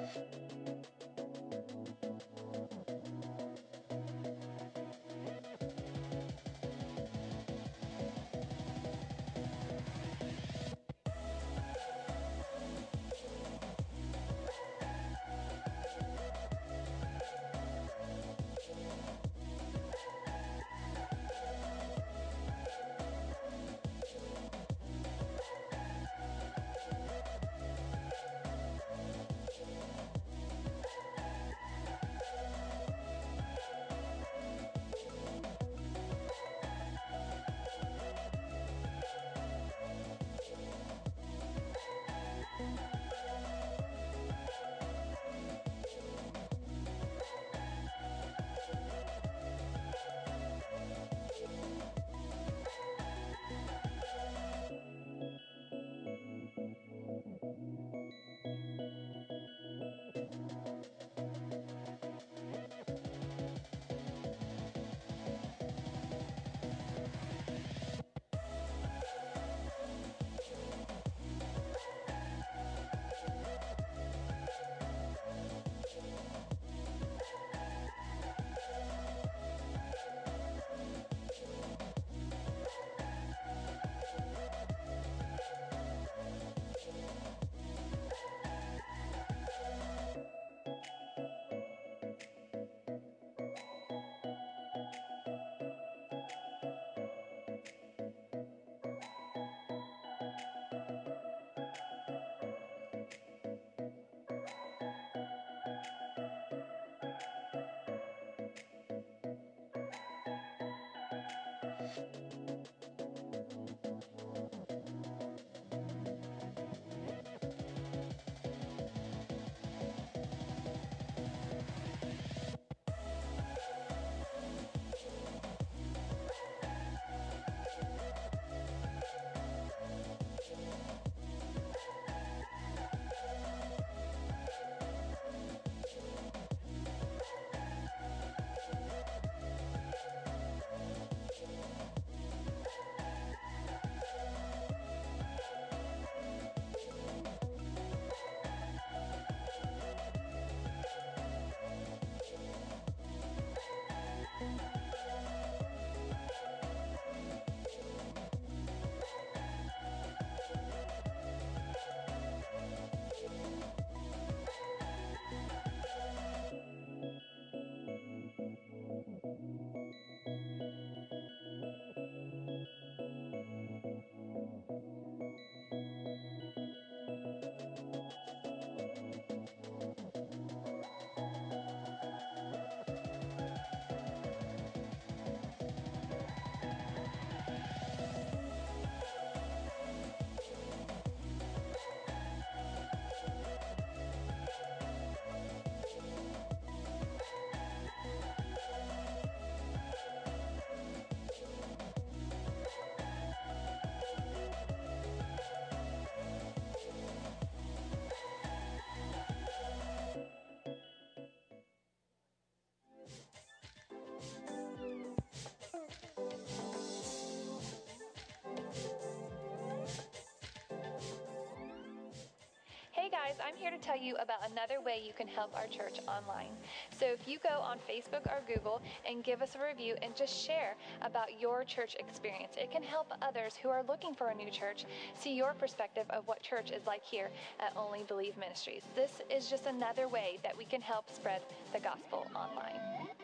Hey guys, I'm here to tell you about another way you can help our church online. So if you go on Facebook or Google and give us a review and just share about your church experience, it can help others who are looking for a new church see your perspective of what church is like here at Only Believe Ministries. This is just another way that we can help spread the gospel online.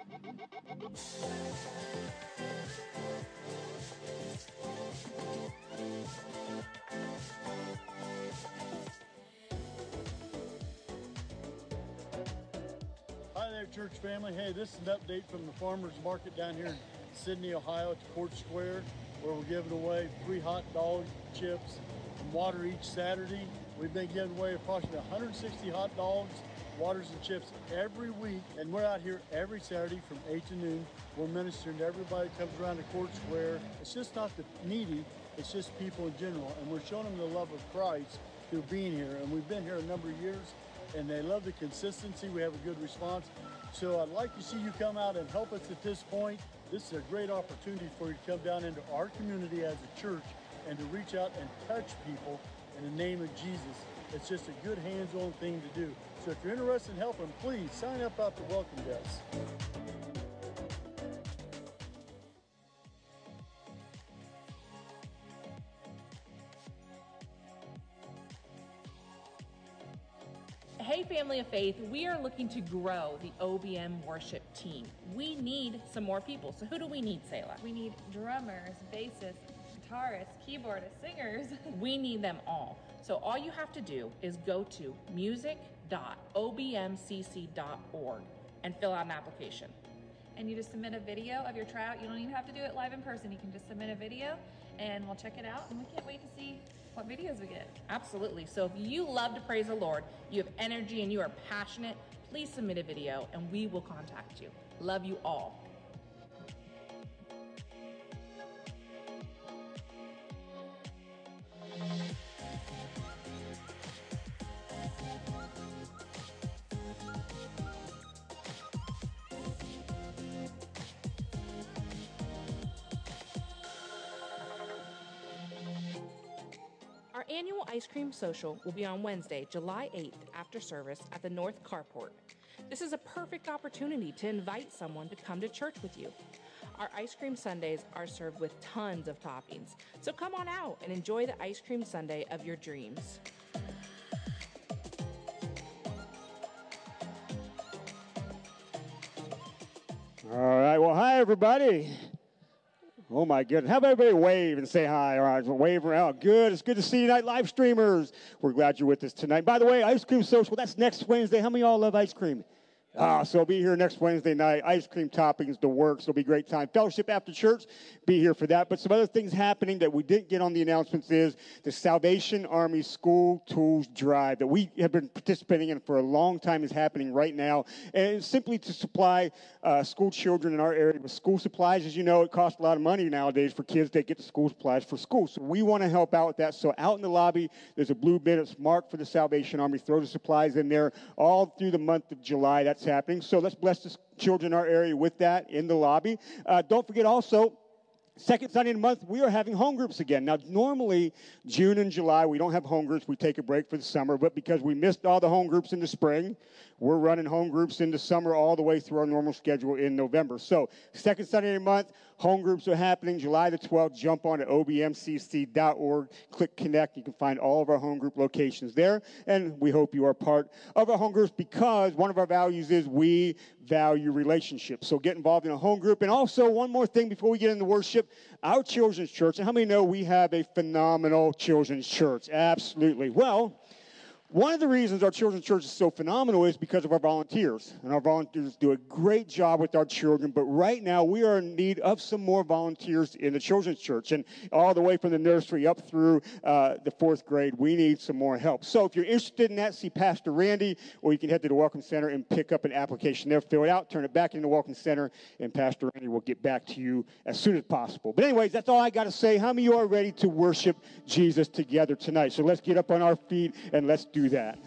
Hi there, church family. Hey, this is an update from the farmers market down here in Sydney, Ohio at the Court Square, where we're giving away free hot dogs, chips, and water each Saturday. We've been giving away approximately 160 hot dogs, waters, and chips every week, and we're out here every Saturday from 8 to noon. We're ministering to everybody that comes around the Court Square. It's just not the needy, it's just people in general, and we're showing them the love of Christ through being here. And we've been here a number of years, and they love the consistency. We have a good response. So I'd like to see you come out and help us at this point. This is a great opportunity for you to come down into our community as a church and to reach out and touch people in the name of Jesus. It's just a good hands-on thing to do. So if you're interested in helping, please sign up at the welcome desk. Hey, Family of Faith, we are looking to grow the OBM worship team. We need some more people. So who do we need, Selah? We need drummers, bassists, guitarists, keyboardists, singers. We need them all. So all you have to do is go to music.obmcc.org and fill out an application. And you just submit a video of your tryout. You don't even have to do it live in person. You can just submit a video and we'll check it out. And we can't wait to see what videos we get. Absolutely. So if you love to praise the Lord, you have energy and you are passionate, please submit a video and we will contact you. Love you all. Our annual ice cream social will be on Wednesday, July 8th after service at the North Carport. This is a perfect opportunity to invite someone to come to church with you. Our ice cream sundaes are served with tons of toppings, so come on out and enjoy the ice cream sundae of your dreams. All right, well, hi, everybody. Oh, my goodness. How about everybody wave and say hi? All right, wave around. Good. It's good to see you tonight, live streamers. We're glad you're with us tonight. By the way, Ice Cream Social, that's next Wednesday. How many of y'all love ice cream? So be here next Wednesday night. Ice cream toppings, the works. It'll be a great time. Fellowship after church, be here for that. But some other things happening that we didn't get on the announcements is the Salvation Army School Tools Drive that we have been participating in for a long time is happening right now. And it's simply to supply school children in our area with school supplies. As you know, it costs a lot of money nowadays for kids that get the school supplies for school. So we want to help out with that. So out in the lobby, there's a blue bin. It's marked for the Salvation Army. Throw the supplies in there all through the month of July. That's happening. So let's bless the children in our area with that in the lobby. Don't forget also, second Sunday of the month, we are having home groups again. Now, normally, June and July, we don't have home groups. We take a break for the summer. But because we missed all the home groups in the spring, we're running home groups in the summer all the way through our normal schedule in November. So second Sunday of the month, home groups are happening July the 12th. Jump on to obmcc.org. Click connect. You can find all of our home group locations there. And we hope you are part of our home groups because one of our values is we value relationships. So get involved in a home group. And also, one more thing before we get into worship, our children's church. And how many know we have a phenomenal children's church? Absolutely. Well, one of the reasons our children's church is so phenomenal is because of our volunteers. And our volunteers do a great job with our children. But right now, we are in need of some more volunteers in the children's church. And all the way from the nursery up through the fourth grade, we need some more help. So if you're interested in that, see Pastor Randy, or you can head to the Welcome Center and pick up an application there. Fill it out, turn it back into the Welcome Center, and Pastor Randy will get back to you as soon as possible. But anyways, that's all I got to say. How many of you are ready to worship Jesus together tonight? So let's get up on our feet and let's do that.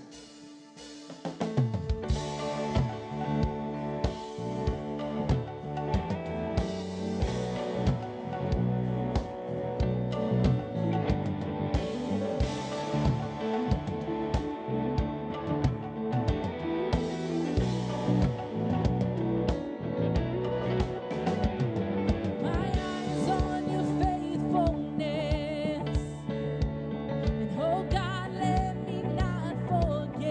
Oh God, let me not forget.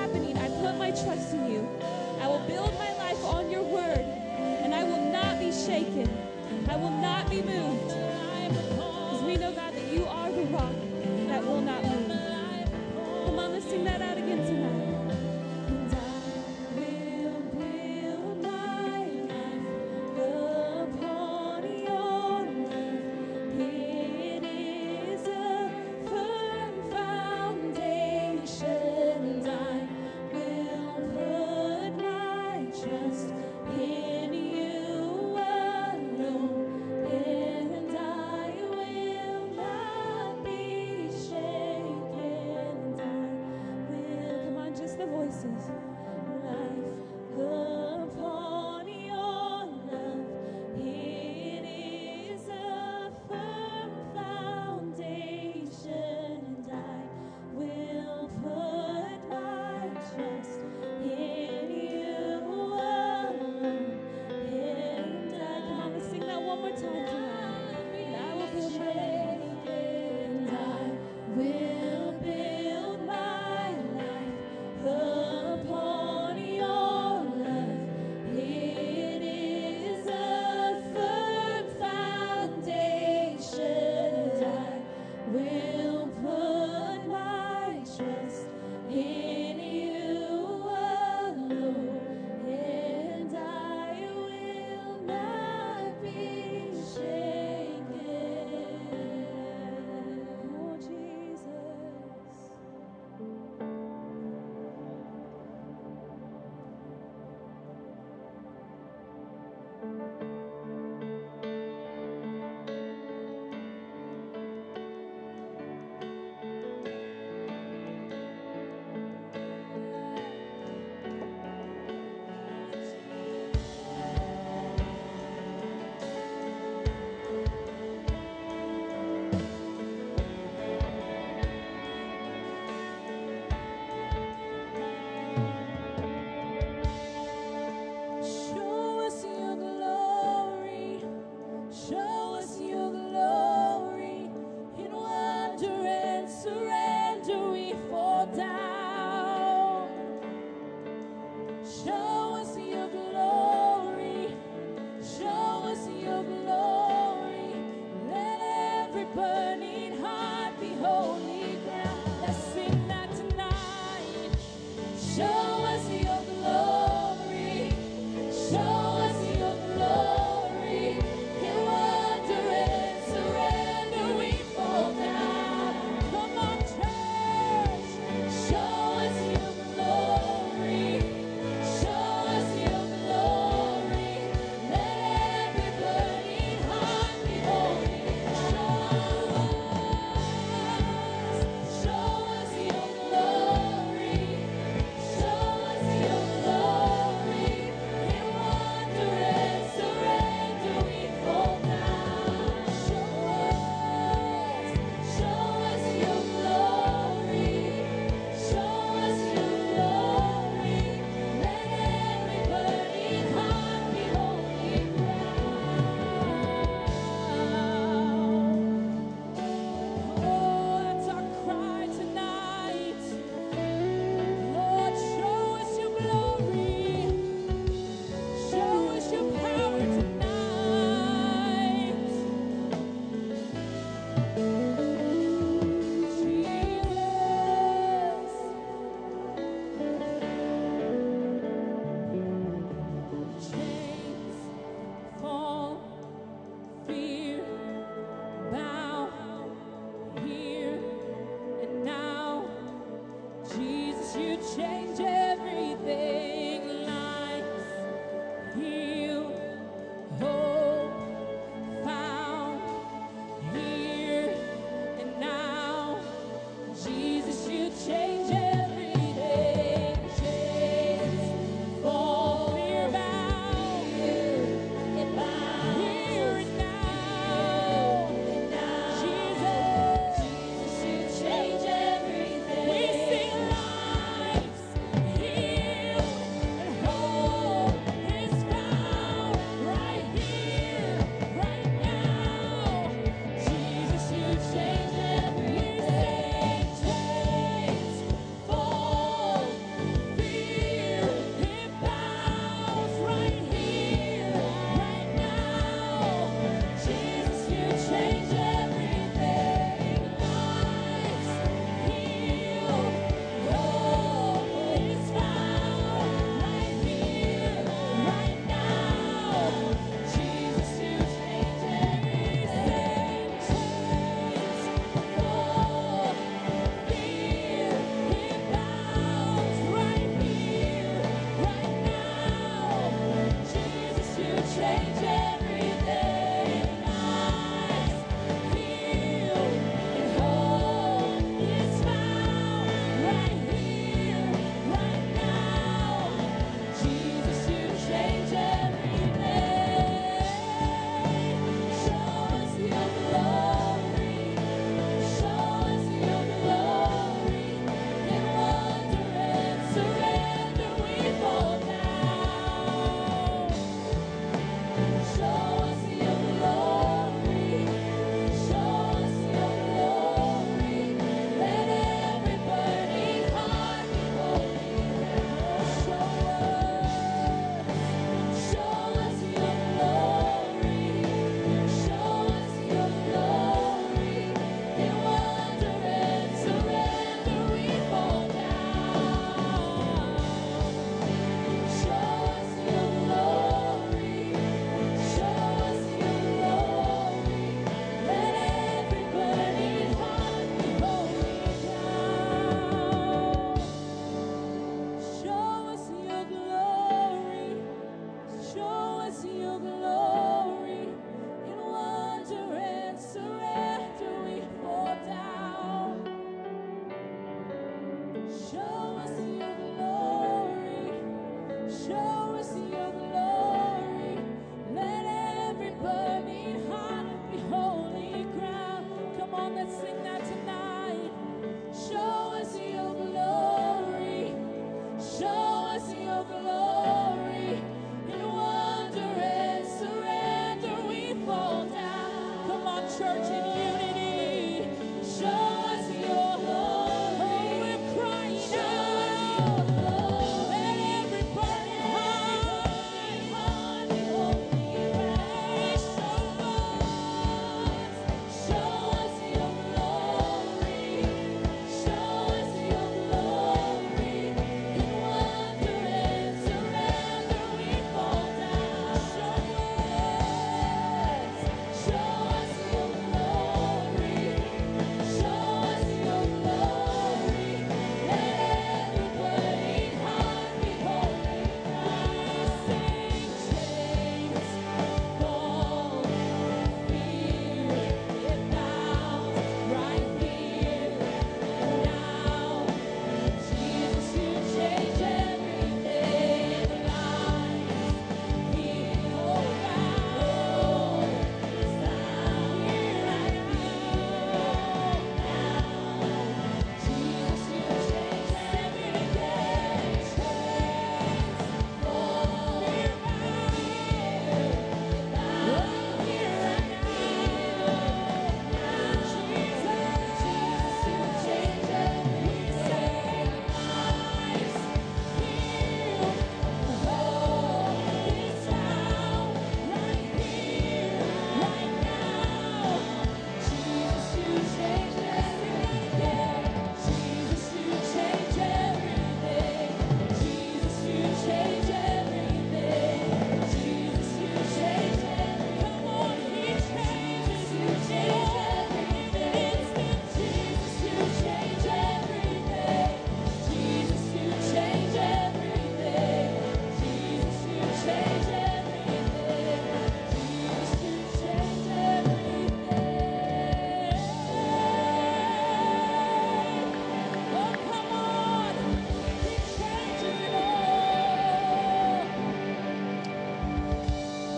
happening, I put my trust in you. I will build my life on your word, and I will not be shaken. I will not be moved. Because we know, God, that you are the rock that will not move. Come on, let's sing that out again tonight. And I will build my life upon your word. It is a firm foundation, and I will put my trust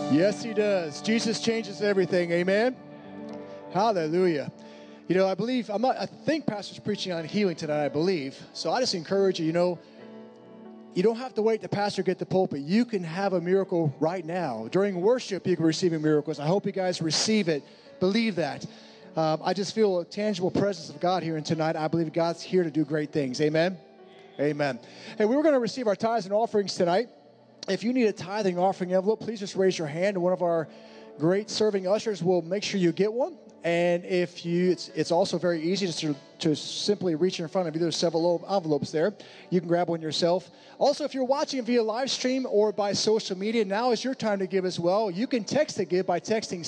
Yes, he does. Jesus changes everything. Amen. Hallelujah. You know, I think Pastor's preaching on healing tonight, I believe. So I just encourage you, you don't have to wait the pastor get the pulpit. You can have a miracle right now. During worship, you can receive miracles. I hope you guys receive it. Believe that. I just feel a tangible presence of God here tonight. I believe God's here to do great things. Amen. Amen. Hey, we were going to receive our tithes and offerings tonight. If you need a tithing offering envelope, please just raise your hand, and one of our great serving ushers will make sure you get one. And it's also very easy just to simply reach in front of you. There's several envelopes there. You can grab one yourself. Also, if you're watching via live stream or by social media, now is your time to give as well. You can text to give by texting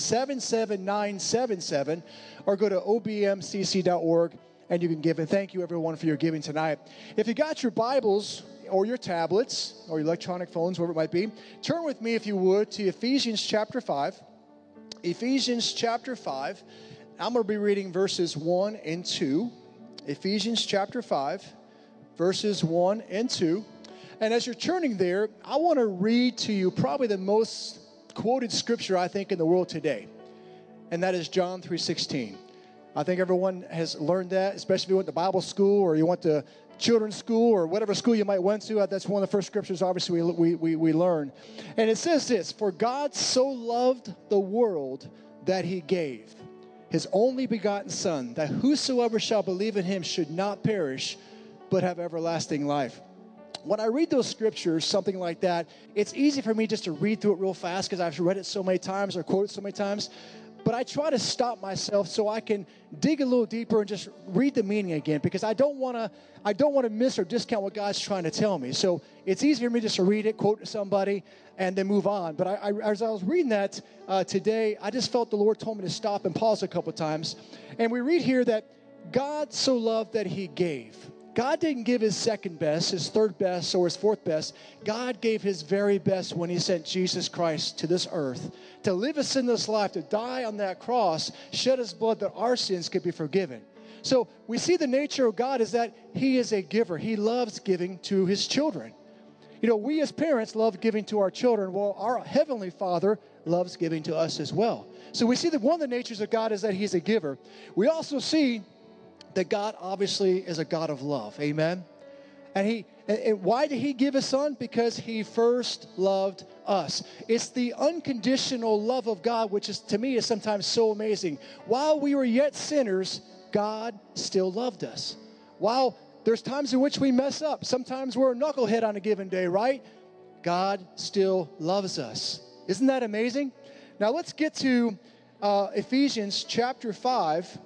77977 or go to obmcc.org and you can give. And thank you, everyone, for your giving tonight. If you got your Bibles or your tablets or your electronic phones, whatever it might be, turn with me, if you would, to Ephesians chapter 5. Ephesians chapter 5. I'm going to be reading verses 1 and 2. Ephesians chapter 5, verses 1 and 2. And as you're turning there, I want to read to you probably the most quoted scripture, I think, in the world today. And that is John 3:16. I think everyone has learned that, especially if you went to Bible school or you went to children's school or whatever school you might went to. That's one of the first scriptures, obviously, we learn. And it says this: "For God so loved the world that he gave his only begotten Son, that whosoever shall believe in him should not perish, but have everlasting life." When I read those scriptures, something like that, it's easy for me just to read through it real fast because I've read it so many times or quoted it so many times. But I try to stop myself so I can dig a little deeper and just read the meaning again, because I don't want to miss or discount what God's trying to tell me. So it's easy for me just to read it, quote to somebody, and then move on. But as I was reading that today, I just felt the Lord told me to stop and pause a couple times. And we read here that God so loved that he gave. God didn't give his second best, his third best, or his fourth best. God gave his very best when he sent Jesus Christ to this earth to live a sinless life, to die on that cross, shed his blood that our sins could be forgiven. So we see the nature of God is that he is a giver. He loves giving to his children. You know, we as parents love giving to our children. Well, our Heavenly Father loves giving to us as well. So we see that one of the natures of God is that he's a giver. We also see that God obviously is a God of love. Amen. And why did he give his Son? Because he first loved us. It's the unconditional love of God, which is, to me, is sometimes so amazing. While we were yet sinners, God still loved us. While there's times in which we mess up, sometimes we're a knucklehead on a given day, right? God still loves us. Isn't that amazing? Now let's get to Ephesians chapter 5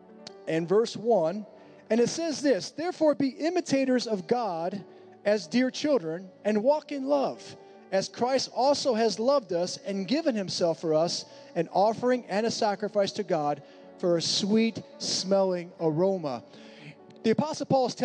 and verse 1. And it says this: "Therefore be imitators of God as dear children, and walk in love, as Christ also has loved us and given himself for us, an offering and a sacrifice to God for a sweet-smelling aroma." The Apostle Paul is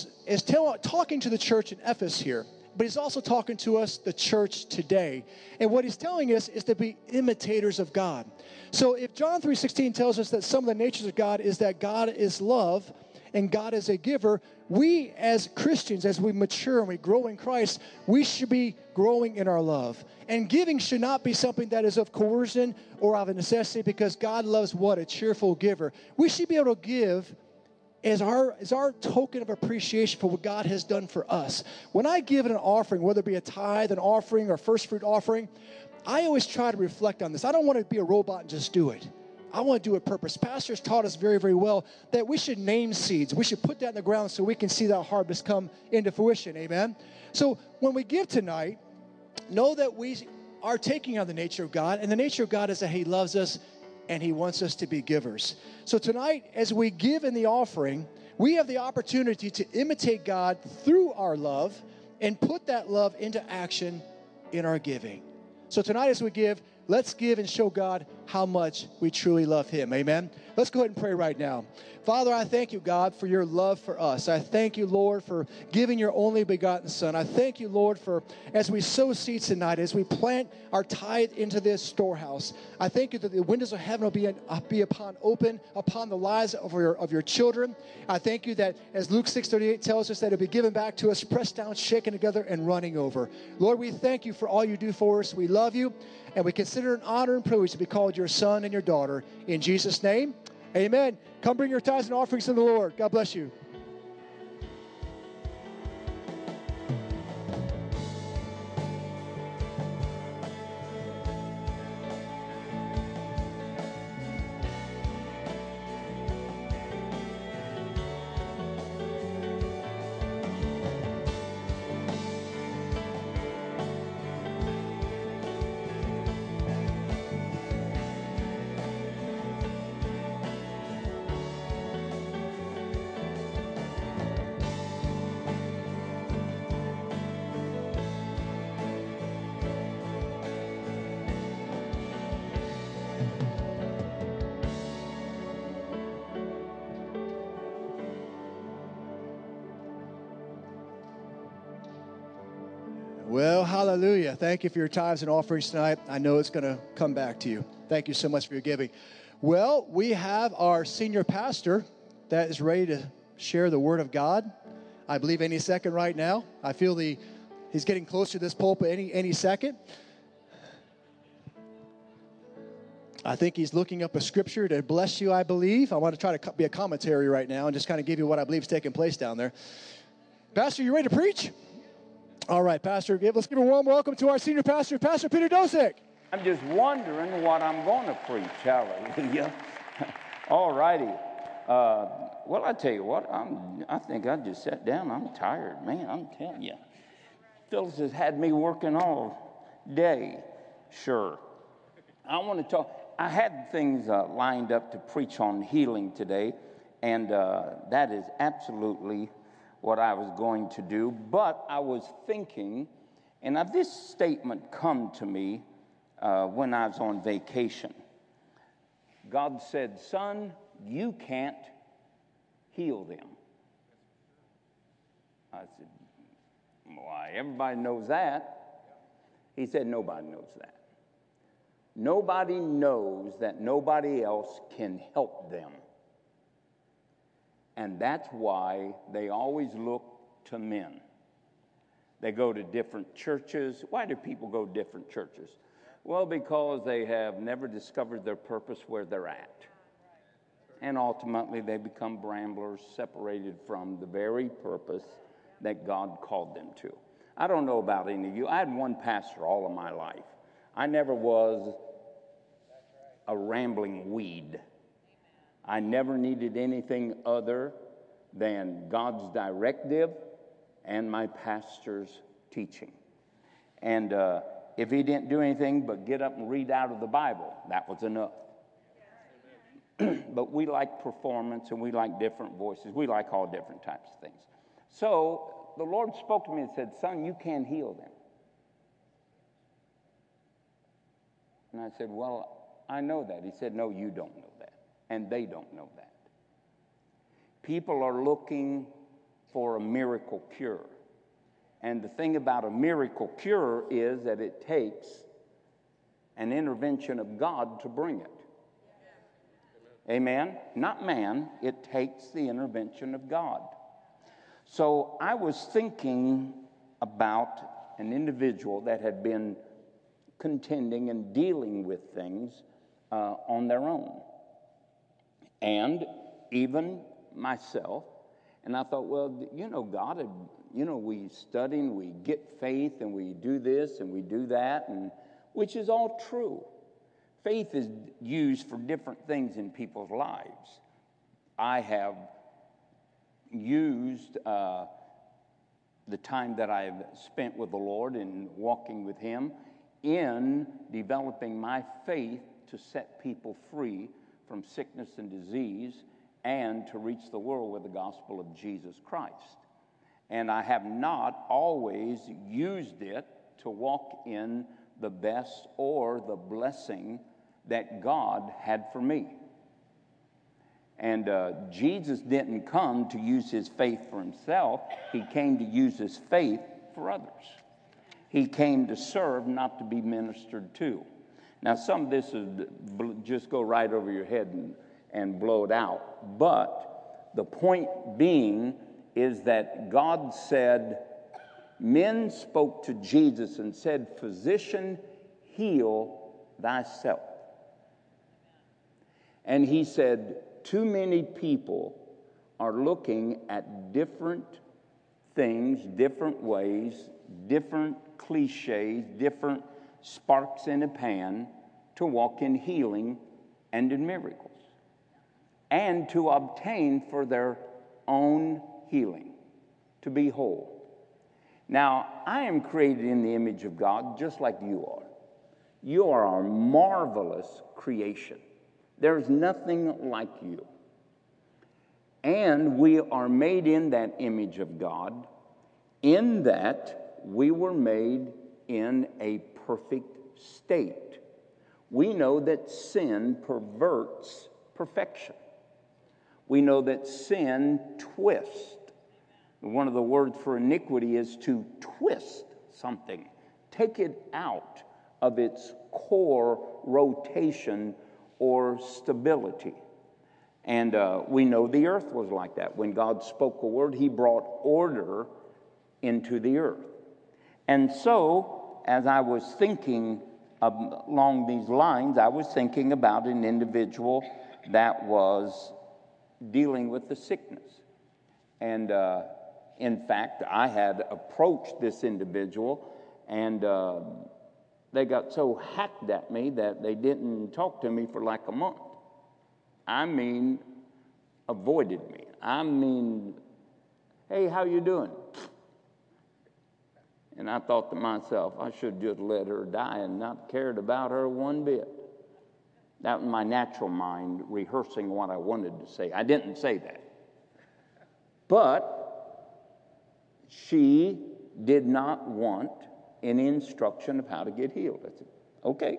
talking to the church in Ephesus here, but he's also talking to us, the church today. And what he's telling us is to be imitators of God. So if John 3:16 tells us that some of the natures of God is that God is love and God is a giver, we as Christians, as we mature and we grow in Christ, we should be growing in our love. And giving should not be something that is of coercion or of a necessity, because God loves what? A cheerful giver. We should be able to give as our token of appreciation for what God has done for us. When I give an offering, whether it be a tithe, an offering, or first fruit offering, I always try to reflect on this. I don't want to be a robot and just do it. I want to do it purpose. Pastors taught us very, very well that we should name seeds. We should put that in the ground so we can see that harvest come into fruition. Amen? So when we give tonight, know that we are taking on the nature of God, and the nature of God is that he loves us and he wants us to be givers. So tonight, as we give in the offering, we have the opportunity to imitate God through our love and put that love into action in our giving. So tonight as we give, let's give and show God how much we truly love him. Amen? Let's go ahead and pray right now. Father, I thank you, God, for your love for us. I thank you, Lord, for giving your only begotten Son. I thank you, Lord, for as we sow seeds tonight, as we plant our tithe into this storehouse, I thank you that the windows of heaven will be open upon the lives of your children. I thank you that, as Luke 6:38 tells us, that it'll be given back to us, pressed down, shaken together, and running over. Lord, we thank you for all you do for us. We love you, and we consider consider it an honor and privilege to be called your son and your daughter. In Jesus' name, amen. Come bring your tithes and offerings to the Lord. God bless you. Well, hallelujah. Thank you for your tithes and offerings tonight. I know it's going to come back to you. Thank you so much for your giving. Well, we have our senior pastor that is ready to share the Word of God. I believe any second right now. I feel he's getting closer to this pulpit any second. I think he's looking up a scripture to bless you, I believe. I want to try to be a commentary right now and just kind of give you what I believe is taking place down there. Pastor, you ready to preach? All right, Pastor, let's give a warm welcome to our senior pastor, Pastor Peter Dosick. I'm just wondering what I'm going to preach. Hallelujah. All righty. Well, I tell you what, I think I just sat down. I'm tired, man. I'm telling you. Phyllis has had me working all day. Sure. I want to talk. I had things lined up to preach on healing today, and that is absolutely what I was going to do, but I was thinking, and this statement come to me when I was on vacation. God said, son, you can't heal them. I said, why, everybody knows that. He said, nobody knows that. Nobody knows that nobody else can help them. And that's why they always look to men. They go to different churches. Why do people go to different churches? Well, because they have never discovered their purpose where they're at. And ultimately, they become bramblers, separated from the very purpose that God called them to. I don't know about any of you. I had one pastor all of my life. I never was a rambling weed. I never needed anything other than God's directive and my pastor's teaching. And if he didn't do anything but get up and read out of the Bible, that was enough. But we like performance and we like different voices. We like all different types of things. So the Lord spoke to me and said, son, you can't heal them. And I said, well, I know that. He said, no, you don't know that. And they don't know that. People are looking for a miracle cure. And the thing about a miracle cure is that it takes an intervention of God to bring it. Amen? Not man. It takes the intervention of God. So I was thinking about an individual that had been contending and dealing with things on their own. And even myself. And I thought, well, God, we study and we get faith and we do this and we do that, and which is all true. Faith is used for different things in people's lives. I have used the time that I've spent with the Lord and walking with Him in developing my faith to set people free from sickness and disease and to reach the world with the gospel of Jesus Christ. And I have not always used it to walk in the best or the blessing that God had for me. And Jesus didn't come to use his faith for himself. He came to use his faith for others. He came to serve, not to be ministered to. Now, some of this is just go right over your head and blow it out. But the point being is that God said, men spoke to Jesus and said, physician, heal thyself. And he said, too many people are looking at different things, different ways, different cliches, different sparks in a pan to walk in healing and in miracles, and to obtain for their own healing, to be whole. Now, I am created in the image of God just like you are. You are a marvelous creation. There's nothing like you. And we are made in that image of God, in that we were made in a perfect state. We know that sin perverts perfection. We know that sin twists. One of the words for iniquity is to twist something, take it out of its core rotation or stability. And we know the earth was like that. When God spoke a word, he brought order into the earth. And so, as I was thinking along these lines, I was thinking about an individual that was dealing with the sickness. And in fact, I had approached this individual, and they got so hacked at me that they didn't talk to me for like a month. I mean, avoided me. I mean, hey, how you doing? And I thought to myself, I should just let her die and not cared about her one bit. That was my natural mind rehearsing what I wanted to say. I didn't say that. But she did not want any instruction of how to get healed. I said, okay.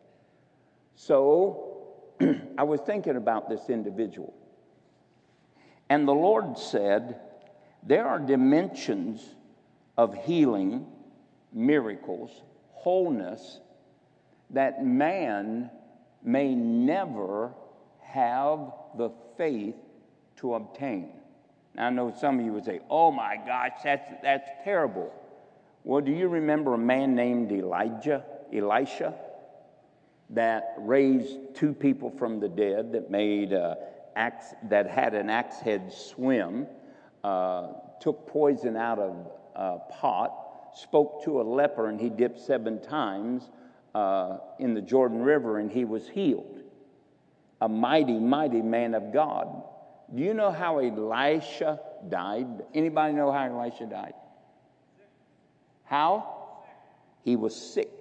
So I was thinking about this individual. And the Lord said, there are dimensions of healing, miracles, wholeness that man may never have the faith to obtain. Now, I know some of you would say, oh my gosh, that's terrible. Well, do you remember a man named Elisha, that raised two people from the dead, that made that had an axe head swim, took poison out of a pot, spoke to a leper, and he dipped 7 times in the Jordan River, and he was healed. A mighty, mighty man of God. Do you know how Elisha died? Anybody know how Elisha died? How? He was sick.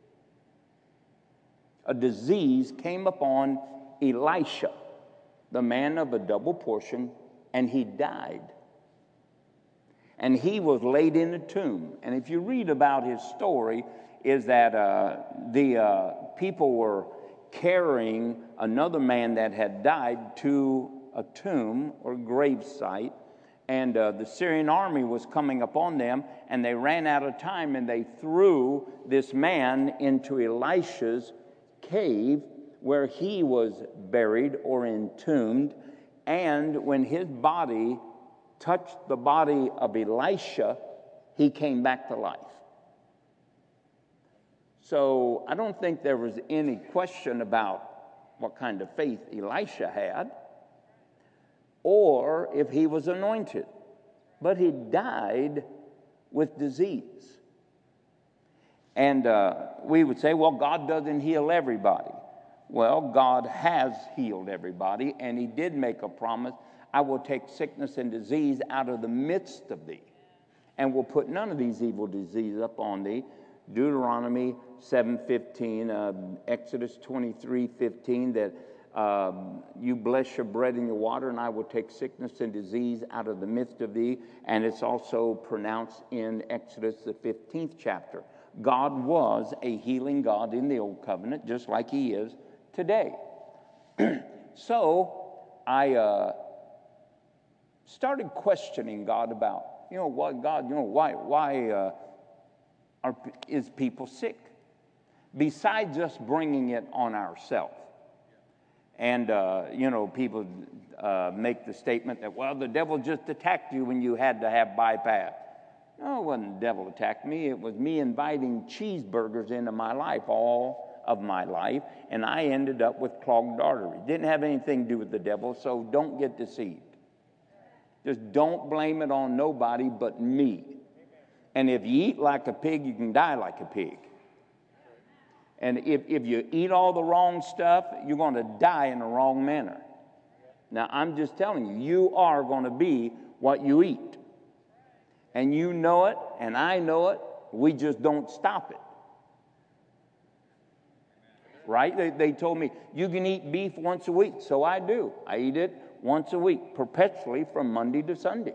A disease came upon Elisha, the man of a double portion, and he died. And he was laid in a tomb. And if you read about his story, is that the people were carrying another man that had died to a tomb or grave site, and the Syrian army was coming upon them, and they ran out of time, and they threw this man into Elisha's cave where he was buried or entombed. And when his body touched the body of Elisha, he came back to life. So I don't think there was any question about what kind of faith Elisha had or if he was anointed. But he died with disease. And we would say, well, God doesn't heal everybody. Well, God has healed everybody, and he did make a promise, I will take sickness and disease out of the midst of thee, and will put none of these evil diseases upon thee. Deuteronomy 7:15, Exodus 23:15, that you bless your bread and your water, and I will take sickness and disease out of the midst of thee. And it's also pronounced in Exodus, the 15th chapter. God was a healing God in the Old Covenant, just like he is today. So I started questioning God about, what God, why is people sick? Besides us bringing it on ourselves. And, people make the statement that, well, the devil just attacked you when you had to have bypass. No, it wasn't the devil attacked me. It was me inviting cheeseburgers into my life all of my life, and I ended up with clogged arteries. Didn't have anything to do with the devil, so don't get deceived. Just don't blame it on nobody but me. And if you eat like a pig, you can die like a pig. And if you eat all the wrong stuff, you're going to die in the wrong manner. Now, I'm just telling you, you are going to be what you eat. And you know it, and I know it. We just don't stop it. Right? They told me, you can eat beef once a week. So I do. I eat it once a week, perpetually from Monday to Sunday.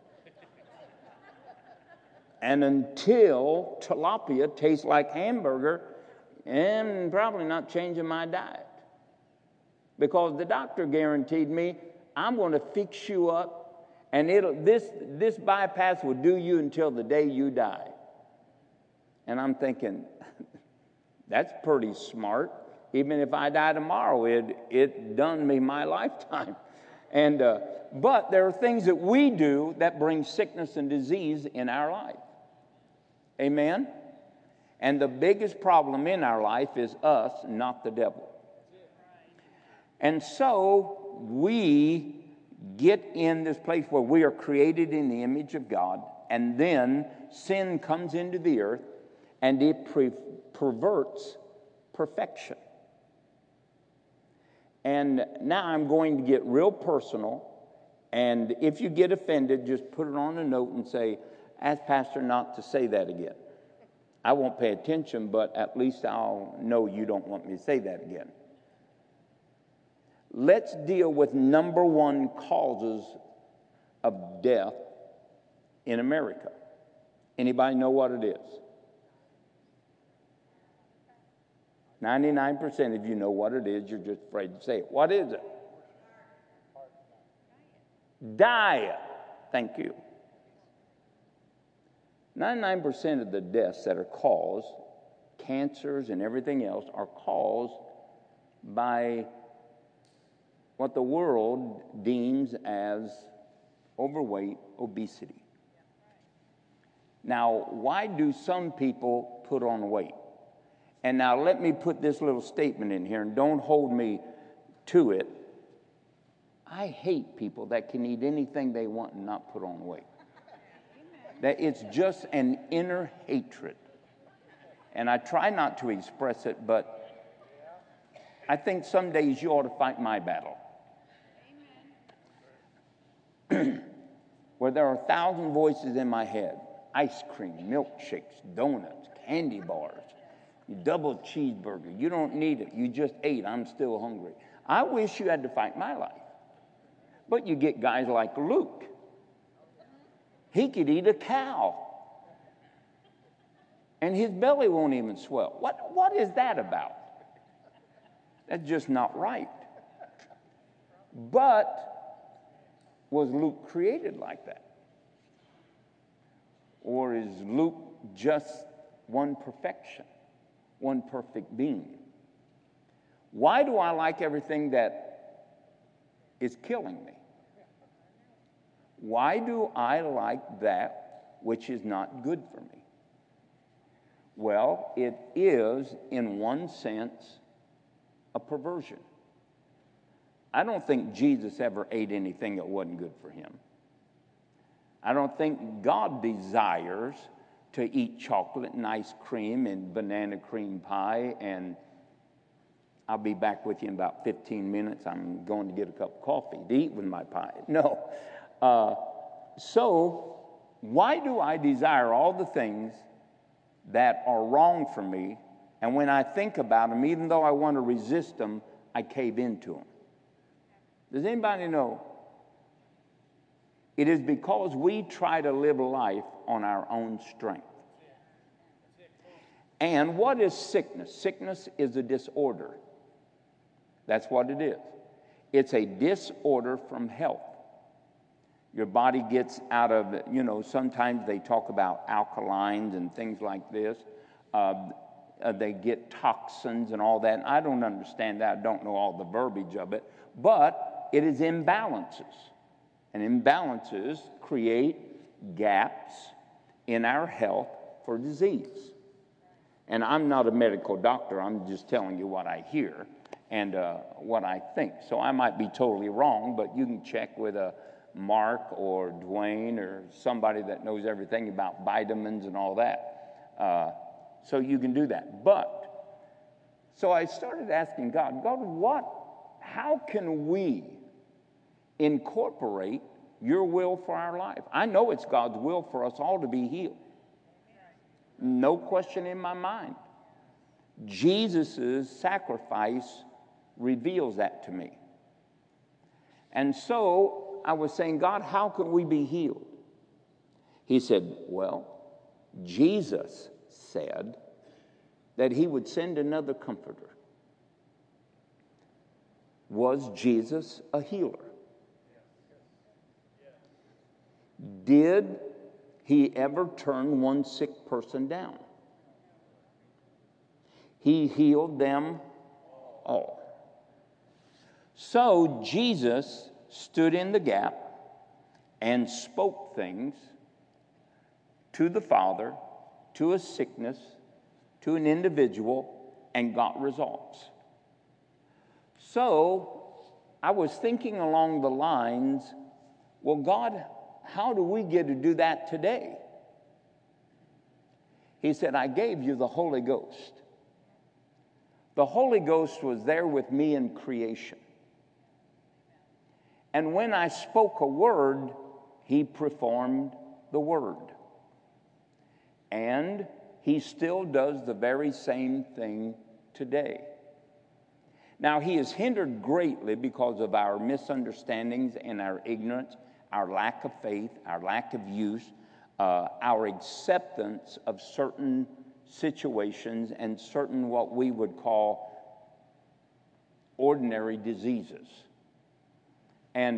And until tilapia tastes like hamburger, I'm probably not changing my diet. Because the doctor guaranteed me, I'm going to fix you up, and this bypass will do you until the day you die. And I'm thinking, that's pretty smart. Even if I die tomorrow, it done me my lifetime. And but there are things that we do that bring sickness and disease in our life. Amen? And the biggest problem in our life is us, not the devil. And so we get in this place where we are created in the image of God, and then sin comes into the earth, and it perverts perfection. And now I'm going to get real personal, and if you get offended, just put it on a note and say, ask Pastor not to say that again. I won't pay attention, but at least I'll know you don't want me to say that again. Let's deal with number one causes of death in America. Anybody know what it is? 99% of you know what it is. You're just afraid to say it. What is it? Diet. Thank you. 99% of the deaths that are caused, cancers and everything else, are caused by what the world deems as overweight, obesity. Now, why do some people put on weight? And now let me put this little statement in here, and don't hold me to it. I hate people that can eat anything they want and not put on weight. That it's just an inner hatred. And I try not to express it, but I think some days you ought to fight my battle. Where there are 1,000 voices in my head. Ice cream, milkshakes, donuts, candy bars, double cheeseburger. You don't need it. You just ate. I'm still hungry. I wish you had to fight my life. But you get guys like Luke. He could eat a cow. And his belly won't even swell. What is that about? That's just not right. But was Luke created like that? Or is Luke just one perfection, one perfect being? Why do I like everything that is killing me? Why do I like that which is not good for me? Well, it is, in one sense, a perversion. I don't think Jesus ever ate anything that wasn't good for him. I don't think God desires to eat chocolate and ice cream and banana cream pie. And I'll be back with you in about 15 minutes. I'm going to get a cup of coffee to eat with my pie. No. So why do I desire all the things that are wrong for me? And when I think about them, even though I want to resist them, I cave into them. Does anybody know? It is because we try to live life on our own strength. And what is sickness? Sickness is a disorder. That's what it is. It's a disorder from health. Your body gets out of, sometimes they talk about alkalines and things like this. They get toxins and all that. I don't understand that. I don't know all the verbiage of it. But it is imbalances. And imbalances create gaps in our health for disease. And I'm not a medical doctor. I'm just telling you what I hear and what I think. So I might be totally wrong, but you can check with a Mark or Dwayne or somebody that knows everything about vitamins and all that. So you can do that. So I started asking God, how can we incorporate your will for our life? I know it's God's will for us all to be healed. No question in my mind. Jesus' sacrifice reveals that to me. And so I was saying, God, how can we be healed? He said, well, Jesus said that he would send another comforter. Was Jesus a healer? Did he ever turn one sick person down? He healed them all. So Jesus stood in the gap and spoke things to the Father, to a sickness, to an individual, and got results. So I was thinking along the lines, well, God, how do we get to do that today? He said, I gave you the Holy Ghost. The Holy Ghost was there with me in creation. And when I spoke a word, he performed the word. And he still does the very same thing today. Now, he is hindered greatly because of our misunderstandings and our ignorance, our lack of faith, our lack of use, our acceptance of certain situations and certain what we would call ordinary diseases. And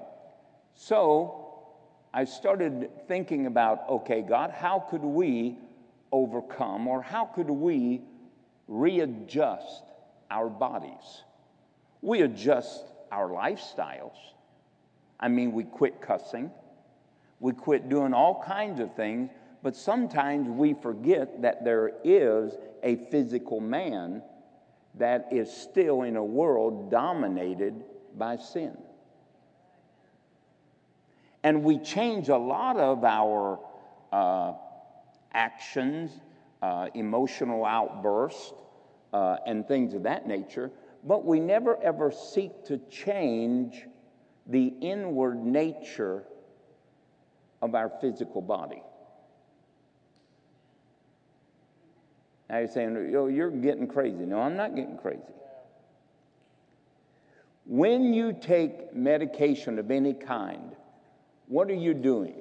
so I started thinking about, okay, God, how could we overcome, or how could we readjust our bodies? We adjust our lifestyles. I mean, we quit cussing. We quit doing all kinds of things, but sometimes we forget that there is a physical man that is still in a world dominated by sin. And we change a lot of our actions, emotional outbursts, and things of that nature, but we never ever seek to change the inward nature of our physical body. Now you're saying, you're getting crazy. No, I'm not getting crazy. When you take medication of any kind, what are you doing?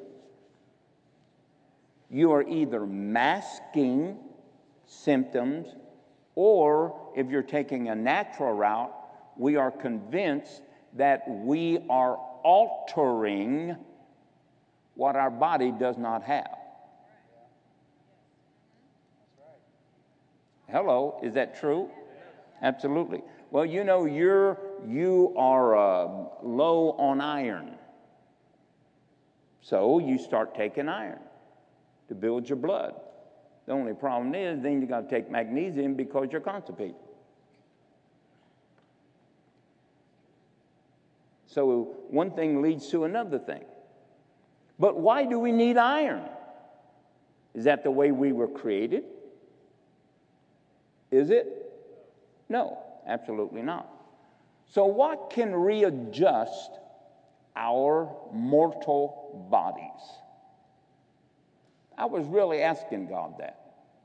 You are either masking symptoms, or if you're taking a natural route, we are convinced that we are altering what our body does not have. Hello, is that true? Absolutely. Well, you know, you are low on iron. So you start taking iron to build your blood. The only problem is then you got to take magnesium because you're constipated. So one thing leads to another thing. But why do we need iron? Is that the way we were created? Is it? No, absolutely not. So what can readjust our mortal bodies? I was really asking God that.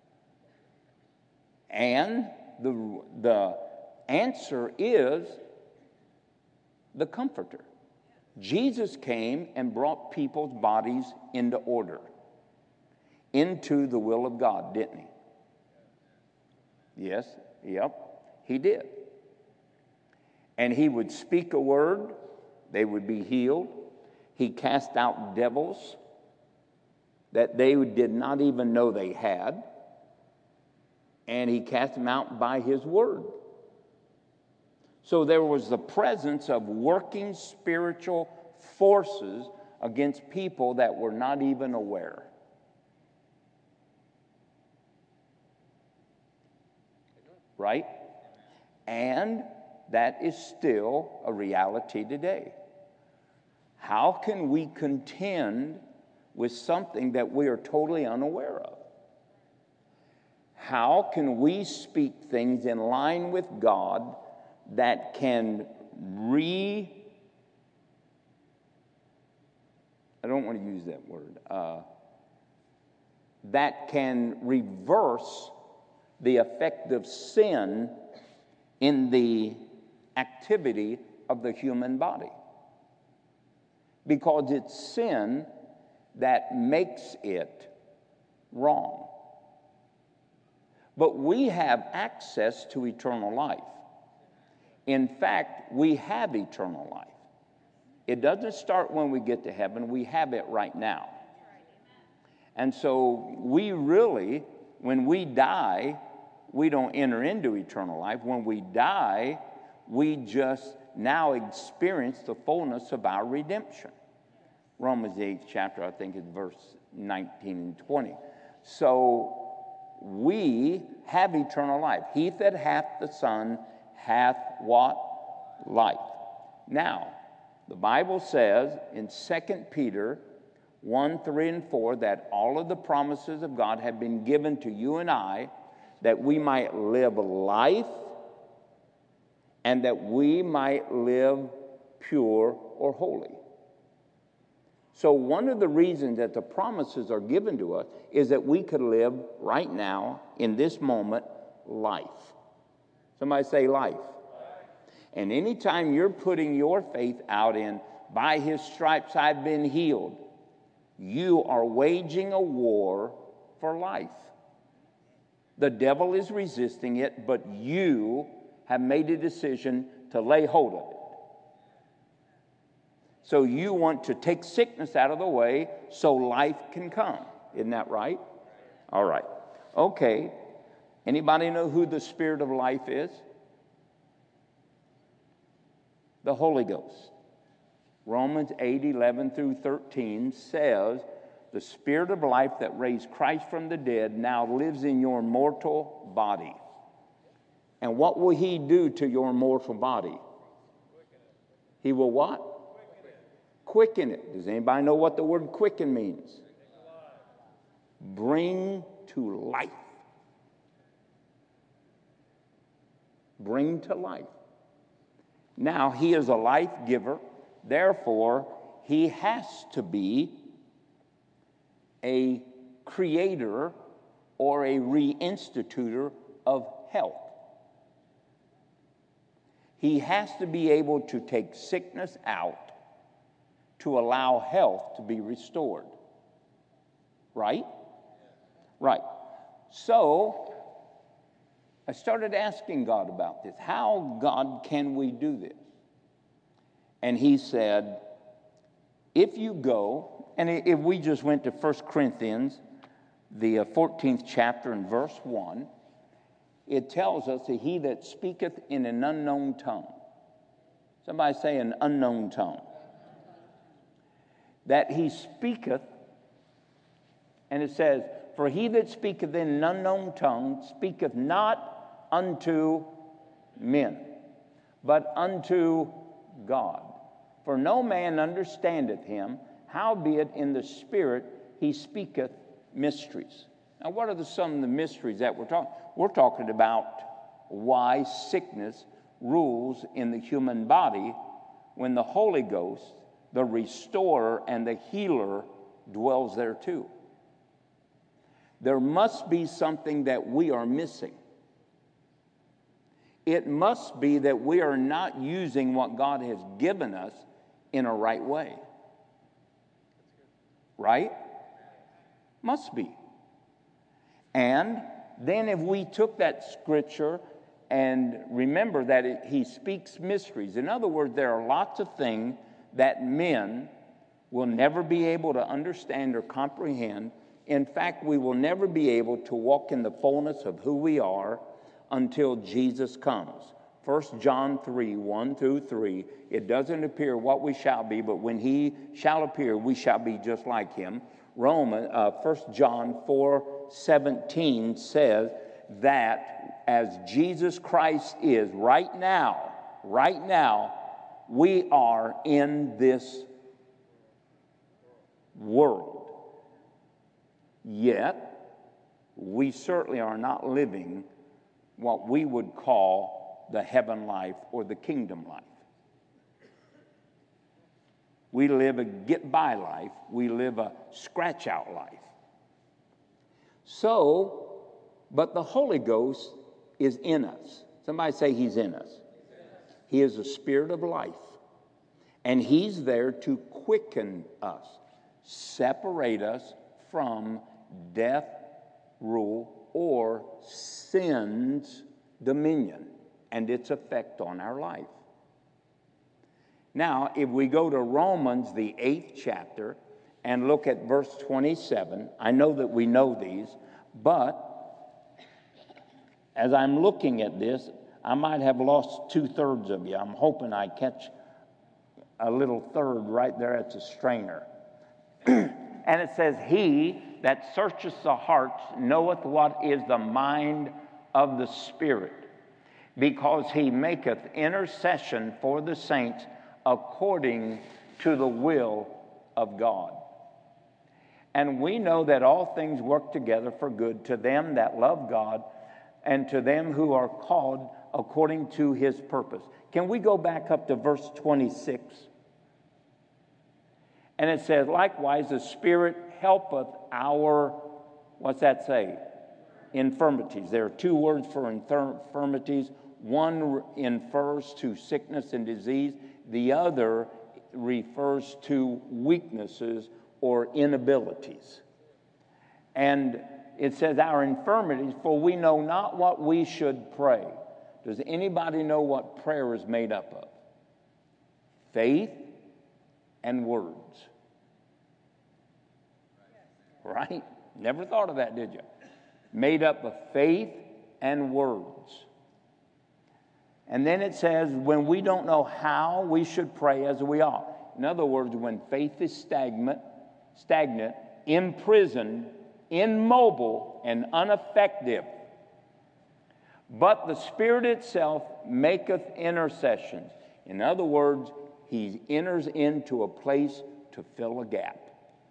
And the answer is the Comforter. Jesus came and brought people's bodies into order, into the will of God, didn't he? Yes, yep, he did. And he would speak a word, they would be healed. He cast out devils that they did not even know they had, and he cast them out by his word. So there was the presence of working spiritual forces against people that were not even aware. right? And that is still a reality today. How can we contend with something that we are totally unaware of? How can we speak things in line with God that can I don't want to use that word, that can reverse the effect of sin in the activity of the human body? Because it's sin that makes it wrong. But we have access to eternal life. In fact, we have eternal life. It doesn't start when we get to heaven. We have it right now. And so we really, when we die, we don't enter into eternal life. When we die, we just now experience the fullness of our redemption. Romans 8th chapter, I think, is verse 19 and 20. So we have eternal life. He that hath the Son hath what? Life. Now, the Bible says in 2 Peter 1, 3, and 4 that all of the promises of God have been given to you and I, that we might live life and that we might live pure or holy. So one of the reasons that the promises are given to us is that we could live right now, in this moment, life. Somebody say life. And anytime you're putting your faith out in, by his stripes I've been healed, you are waging a war for life. The devil is resisting it, but you have made a decision to lay hold of it. So you want to take sickness out of the way so life can come. Isn't that right? All right. Okay. Anybody know who the Spirit of life is? The Holy Ghost. Romans 8, 11 through 13 says, the Spirit of life that raised Christ from the dead now lives in your mortal body. And what will he do to your mortal body? He will what? Quicken it. Does anybody know what the word quicken means? Bring to life. Bring to life. Now, he is a life giver. Therefore, he has to be a creator or a reinstitutor of health. He has to be able to take sickness out to allow health to be restored. Right? Right. So, I started asking God about this. How, God, can we do this? And he said, if you go, and if we just went to 1 Corinthians, the 14th chapter and verse 1, it tells us that he that speaketh in an unknown tongue, somebody say an unknown tongue, that he speaketh, and it says, for he that speaketh in an unknown tongue speaketh not unto men, but unto God. For no man understandeth him, howbeit in the Spirit he speaketh mysteries. Now, what are some of the mysteries that we're talking? We're talking about why sickness rules in the human body when the Holy Ghost, the restorer and the healer, dwells there too. There must be something that we are missing. It must be that we are not using what God has given us in a right way. Right? Must be. And then if we took that scripture and remember that he speaks mysteries. In other words, there are lots of things that men will never be able to understand or comprehend. In fact, we will never be able to walk in the fullness of who we are until Jesus comes. 1 John 3, 1 through 3, it doesn't appear what we shall be, but when he shall appear, we shall be just like him. 1 John 4, 17 says that as Jesus Christ is right now, we are in this world. Yet, we certainly are not living what we would call the heaven life or the kingdom life. We live a get-by life. We live a scratch-out life. So, but the Holy Ghost is in us. Somebody say He's in us. He is the Spirit of life. And He's there to quicken us, separate us from death, rule, or sin's dominion and its effect on our life. Now, if we go to Romans, the 8th chapter, and look at verse 27, I know that we know these, but as I'm looking at this, I might have lost 2/3 of you. I'm hoping I catch a little third right there at the strainer. And it says, He that searcheth the hearts knoweth what is the mind of the Spirit, because He maketh intercession for the saints according to the will of God. And we know that all things work together for good to them that love God and to them who are called according to His purpose. Can we go back up to verse 26? And it says, likewise, the Spirit helpeth our, what's that say? Infirmities. There are two words for infirmities. One refers to sickness and disease. The other refers to weaknesses or inabilities. And it says our infirmities, for we know not what we should pray. Does anybody know what prayer is made up of? Faith and words. Right? Never thought of that, did you? Made up of faith and words. And then it says, when we don't know how we should pray as we ought. In other words, when faith is stagnant, imprisoned, immobile, and ineffective. But the Spirit itself maketh intercessions. In other words, He enters into a place to fill a gap.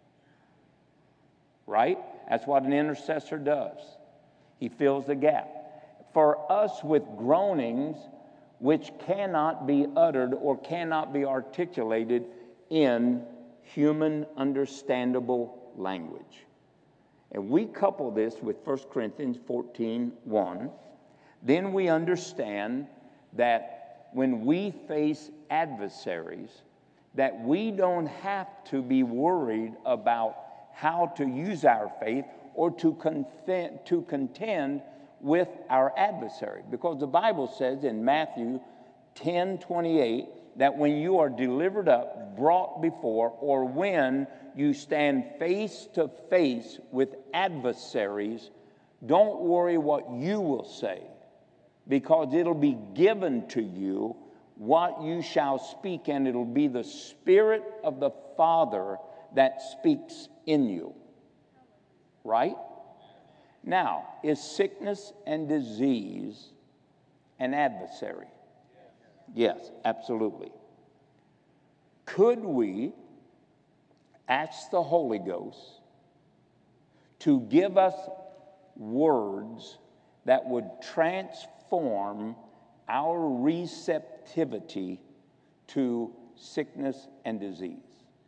Right? That's what an intercessor does. He fills the gap. For us with groanings which cannot be uttered or cannot be articulated in human understandable language. And we couple this with 1 Corinthians 14:1. Then we understand that when we face adversaries, that we don't have to be worried about how to use our faith or to contend with our adversary. Because the Bible says in Matthew 10:28 that when you are delivered up, brought before, or when you stand face to face with adversaries, don't worry what you will say, because it'll be given to you what you shall speak, and it'll be the Spirit of the Father that speaks in you. Right? Now, is sickness and disease an adversary? Yes, absolutely. Could we ask the Holy Ghost to give us words that would transform our receptivity to sickness and disease?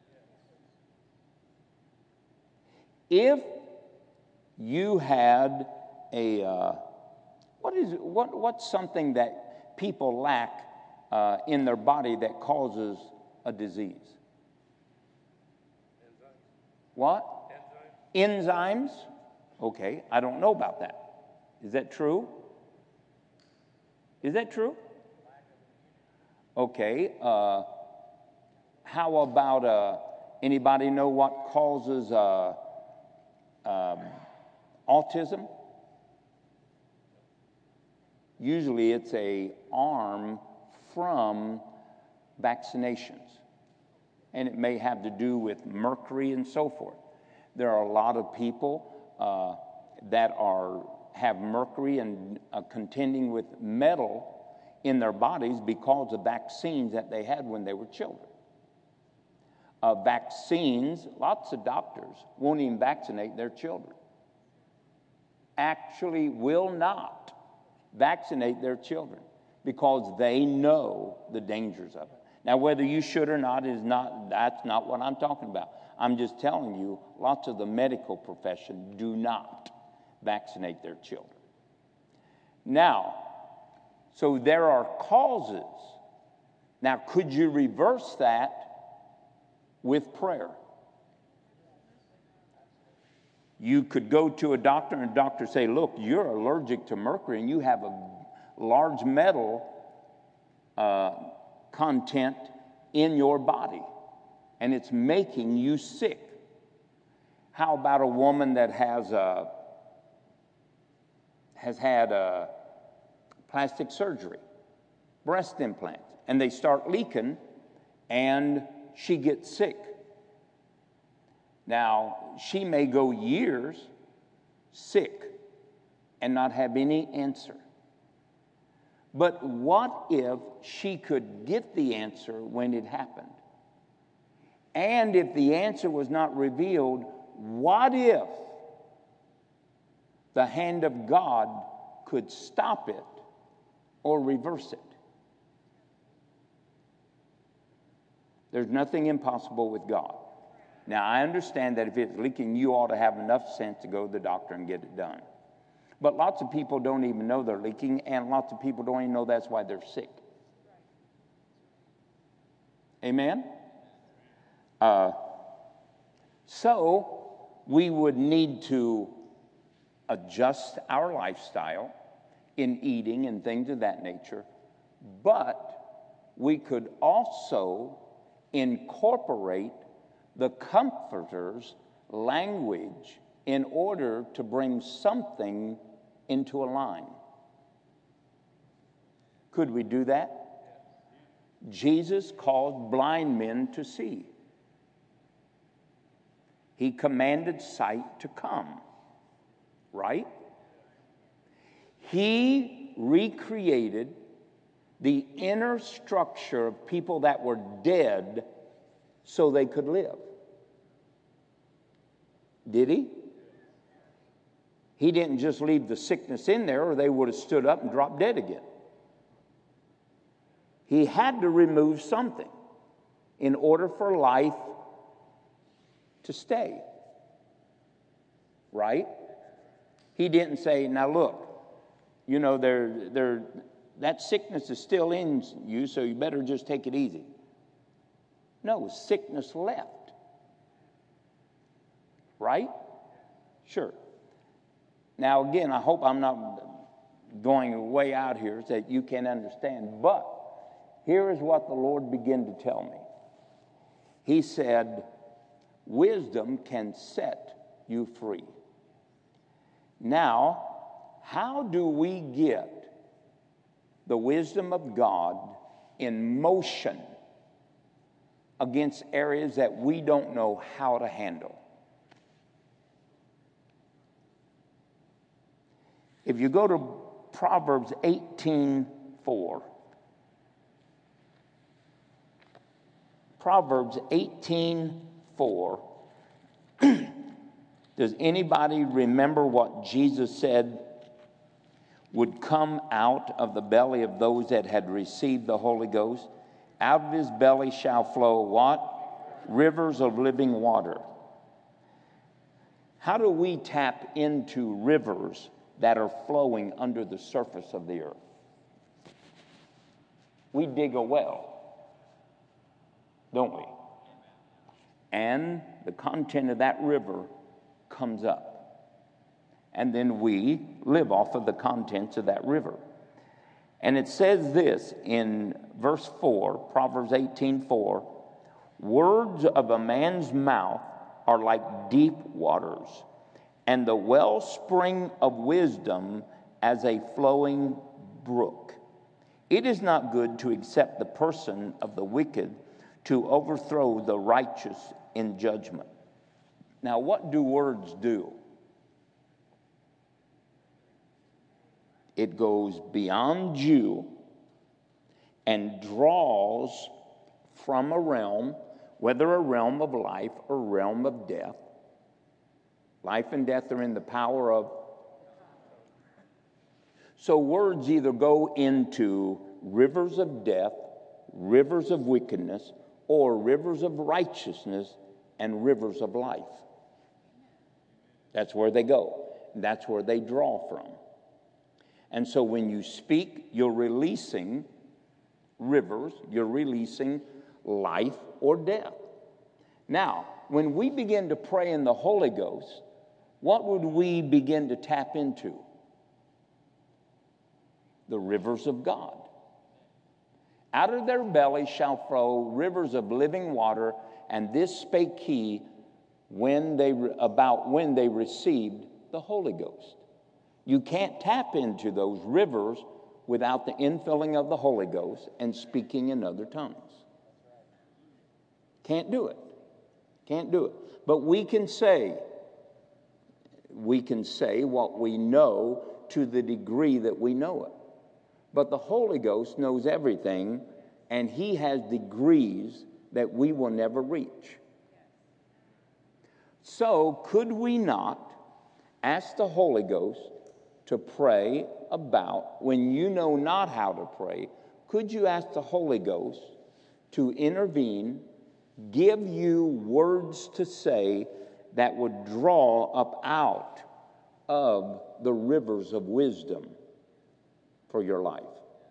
If you had a, what's something that people lack in their body that causes a disease? What? Enzymes? Okay, I don't know about that. Is that true? Is that true? Okay, how about, anybody know what causes autism? Usually it's an arm from vaccinations. And it may have to do with mercury and so forth. There are a lot of people that are have mercury and contending with metal in their bodies because of vaccines that they had when they were children. Vaccines, lots of doctors won't even vaccinate their children. Actually will not vaccinate their children because they know the dangers of it. Now, whether you should or not that's not what I'm talking about. I'm just telling you, lots of the medical profession do not vaccinate their children. Now, so there are causes. Now, could you reverse that with prayer? You could go to a doctor and a doctor say, look, you're allergic to mercury and you have a large metal content in your body and it's making you sick. How about a woman that has had plastic surgery, breast implants, and they start leaking and she gets sick? Now, she may go years sick and not have any answer. But what if she could get the answer when it happened? And if the answer was not revealed, what if the hand of God could stop it or reverse it? There's nothing impossible with God. Now, I understand that if it's leaking, you ought to have enough sense to go to the doctor and get it done. But lots of people don't even know they're leaking, and lots of people don't even know that's why they're sick. Amen? So, we would need to adjust our lifestyle in eating and things of that nature, but we could also incorporate the Comforter's language in order to bring something into a line. Could we do that? Jesus caused blind men to see. He commanded sight to come, right? He recreated the inner structure of people that were dead so they could live. Did he? He didn't just leave the sickness in there or they would have stood up and dropped dead again. He had to remove something in order for life to stay. Right? He didn't say, now look, you know, that sickness is still in you, so you better just take it easy. No, sickness left. Right? Sure. Now, again, I hope I'm not going way out here so that you can understand, but here is what the Lord began to tell me. He said, wisdom can set you free. Now, how do we get the wisdom of God in motion against areas that we don't know how to handle? If you go to Proverbs 18:4, Proverbs 18:4, does anybody remember what Jesus said would come out of the belly of those that had received the Holy Ghost? Out of his belly shall flow what? Rivers of living water. How do we tap into rivers that are flowing under the surface of the earth? We dig a well, don't we? And the content of that river comes up. And then we live off of the contents of that river. And it says this in verse 4, Proverbs 18:4, words of a man's mouth are like deep waters, and the wellspring of wisdom as a flowing brook. It is not good to accept the person of the wicked, to overthrow the righteous in judgment. Now, what do words do? It goes beyond you and draws from a realm, whether a realm of life or a realm of death. Life and death are in the power of. So words either go into rivers of death, rivers of wickedness, or rivers of righteousness and rivers of life. That's where they go. That's where they draw from. And so when you speak, you're releasing rivers, you're releasing life or death. Now, when we begin to pray in the Holy Ghost, what would we begin to tap into? The rivers of God. Out of their belly shall flow rivers of living water, and this spake he when they received the Holy Ghost. You can't tap into those rivers without the infilling of the Holy Ghost and speaking in other tongues. Can't do it. Can't do it. But we can say what we know to the degree that we know it. But the Holy Ghost knows everything, and he has degrees that we will never reach. So could we not ask the Holy Ghost to pray about, when you know not how to pray, could you ask the Holy Ghost to intervene, give you words to say that would draw up out of the rivers of wisdom for your life?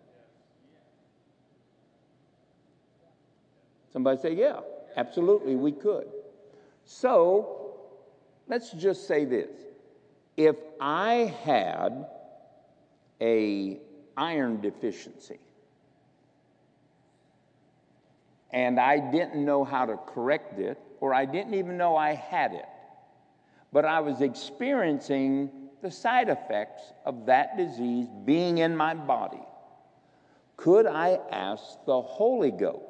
Somebody say, yeah, absolutely, we could. So, let's just say this. If I had an iron deficiency and I didn't know how to correct it, or I didn't even know I had it, but I was experiencing the side effects of that disease being in my body, could I ask the Holy Ghost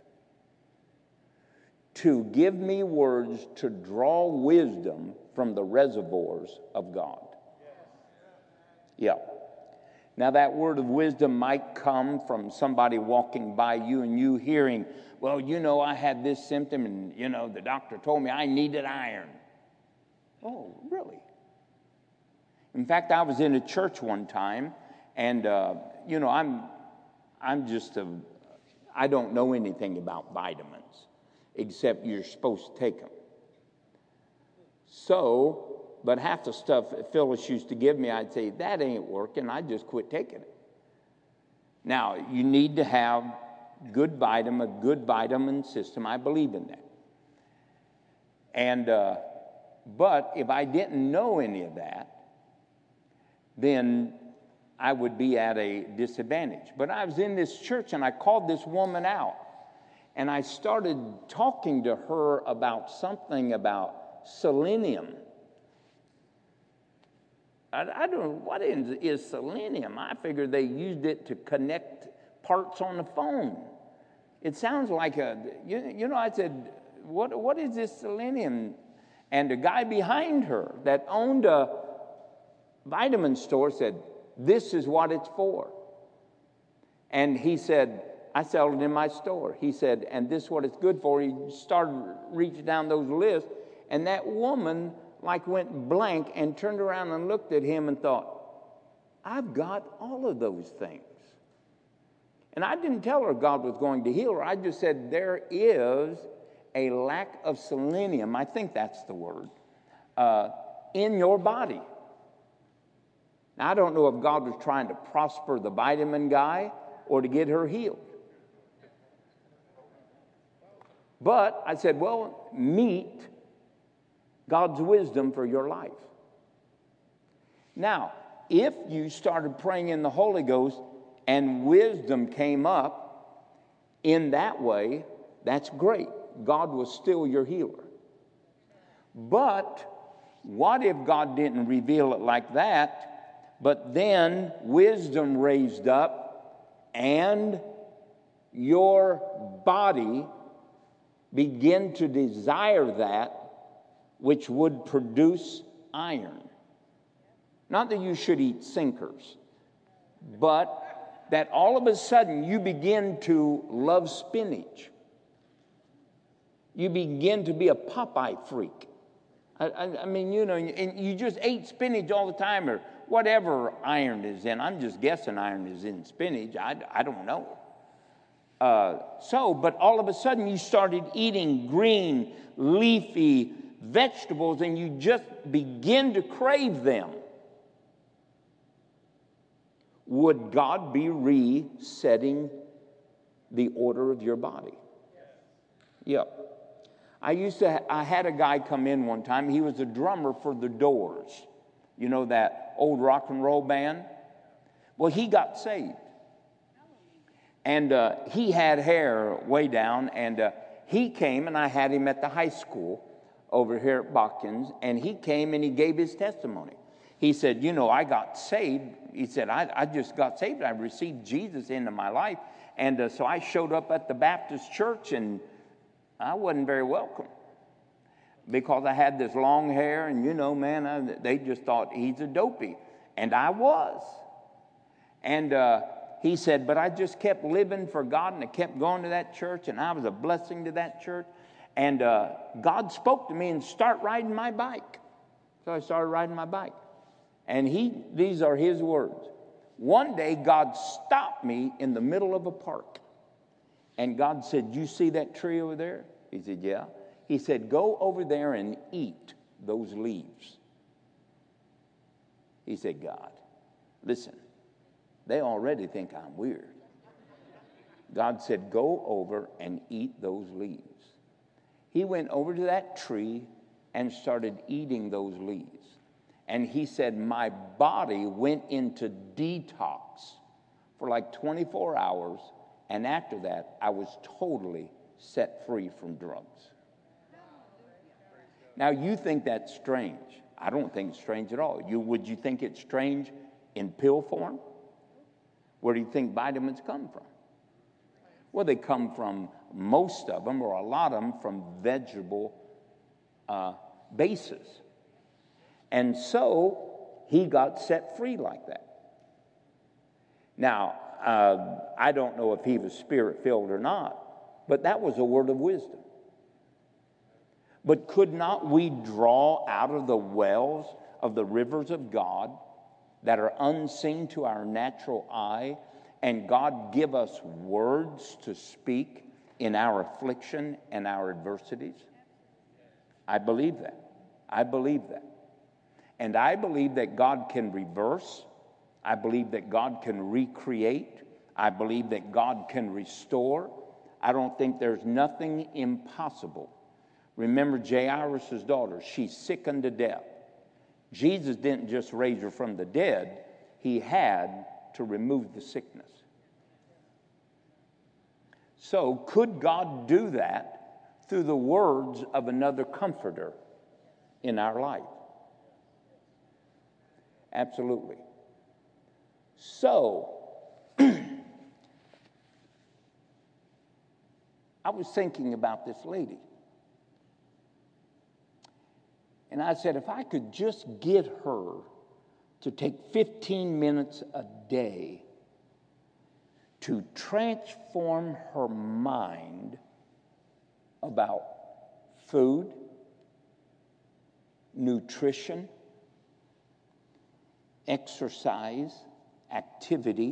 to give me words to draw wisdom from the reservoirs of God? Yeah. Now that word of wisdom might come from somebody walking by you and you hearing, well, you know, I had this symptom and, you know, the doctor told me I needed iron. Oh, really? In fact, I was in a church one time and, you know, I don't know anything about vitamins except you're supposed to take them. So, but half the stuff Phyllis used to give me, I'd say, that ain't working. I just quit taking it. Now, you need to have a good vitamin system. I believe in that. And, but if I didn't know any of that, then I would be at a disadvantage. But I was in this church and I called this woman out. And I started talking to her about something about selenium. I don't know, what is selenium? I figured they used it to connect parts on the phone. It sounds like you know, I said, what is this selenium? And the guy behind her that owned a vitamin store said, this is what it's for. And he said, I sell it in my store. He said, and this is what it's good for. He started reaching down those lists, and that woman went blank and turned around and looked at him and thought, I've got all of those things. And I didn't tell her God was going to heal her. I just said there is a lack of selenium, I think that's the word, in your body. Now, I don't know if God was trying to prosper the vitamin guy or to get her healed. But I said, well, meet God's wisdom for your life. Now, if you started praying in the Holy Ghost and wisdom came up in that way, that's great. God was still your healer. But what if God didn't reveal it like that, but then wisdom raised up and your body began to desire that which would produce iron? Not that you should eat sinkers, but that all of a sudden you begin to love spinach. You begin to be a Popeye freak. I mean, you know, and you just ate spinach all the time, or whatever iron is in. I'm just guessing iron is in spinach. I don't know. But all of a sudden you started eating green, leafy vegetables, and you just begin to crave them. Would God be resetting the order of your body? Yep. I had a guy come in one time. He was a drummer for the Doors. You know that old rock and roll band? Well, he got saved. And he had hair way down, and he came, and I had him at the high school over here at Botkins, and he came and he gave his testimony. He said, you know, I got saved. He said, I just got saved. I received Jesus into my life. And so I showed up at the Baptist church, and I wasn't very welcome because I had this long hair, and, you know, man, they just thought he's a dopey. And I was. And he said, but I just kept living for God, and I kept going to that church, and I was a blessing to that church. And God spoke to me and start riding my bike. So I started riding my bike. And these are his words. One day, God stopped me in the middle of a park. And God said, you see that tree over there? He said, yeah. He said, go over there and eat those leaves. He said, God, listen, they already think I'm weird. God said, go over and eat those leaves. He went over to that tree and started eating those leaves. And he said, my body went into detox for like 24 hours. And after that, I was totally set free from drugs. Now, you think that's strange. I don't think it's strange at all. Would you think it's strange in pill form? Where do you think vitamins come from? Well, they come from, most of them, or a lot of them, from vegetable bases. And so he got set free like that. Now, I don't know if he was spirit-filled or not, but that was a word of wisdom. But could not we draw out of the wells of the rivers of God that are unseen to our natural eye, and God give us words to speak in our affliction and our adversities? I believe that. I believe that. And I believe that God can reverse. I believe that God can recreate. I believe that God can restore. I don't think there's nothing impossible. Remember Jairus' daughter. She's sick unto death. Jesus didn't just raise her from the dead. He had to remove the sickness. So could God do that through the words of another comforter in our life? Absolutely. So, I was thinking about this lady. And I said, if I could just get her to take 15 minutes a day to transform her mind about food, nutrition, exercise, activity,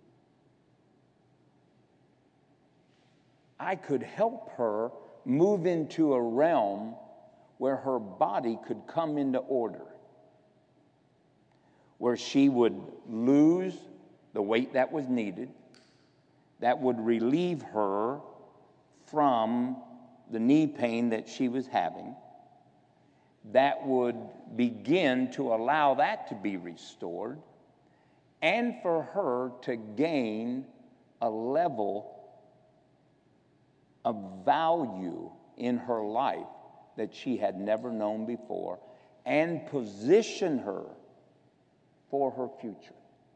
I could help her move into a realm where her body could come into order, where she would lose the weight that was needed, that would relieve her from the knee pain that she was having, that would begin to allow that to be restored, and for her to gain a level of value in her life that she had never known before, and position her for her future.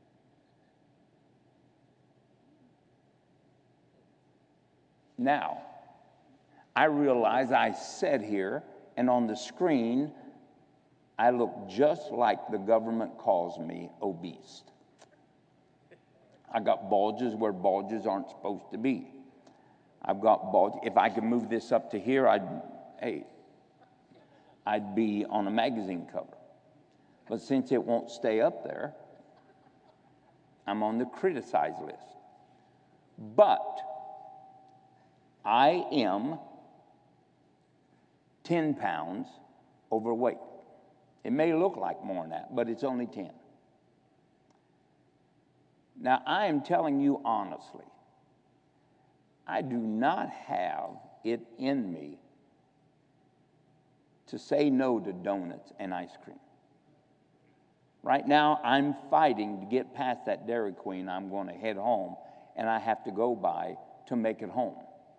Now, I realize I sat here, and on the screen, I look just like the government calls me obese. I got bulges where bulges aren't supposed to be. I've got bulges. If I could move this up to here, I'd be on a magazine cover. But since it won't stay up there, I'm on the criticized list. But I am 10 pounds overweight. It may look like more than that, but it's only 10. Now, I am telling you honestly, I do not have it in me to say no to donuts and ice cream. Right now, I'm fighting to get past that Dairy Queen I'm going to head home, and I have to go by to make it home.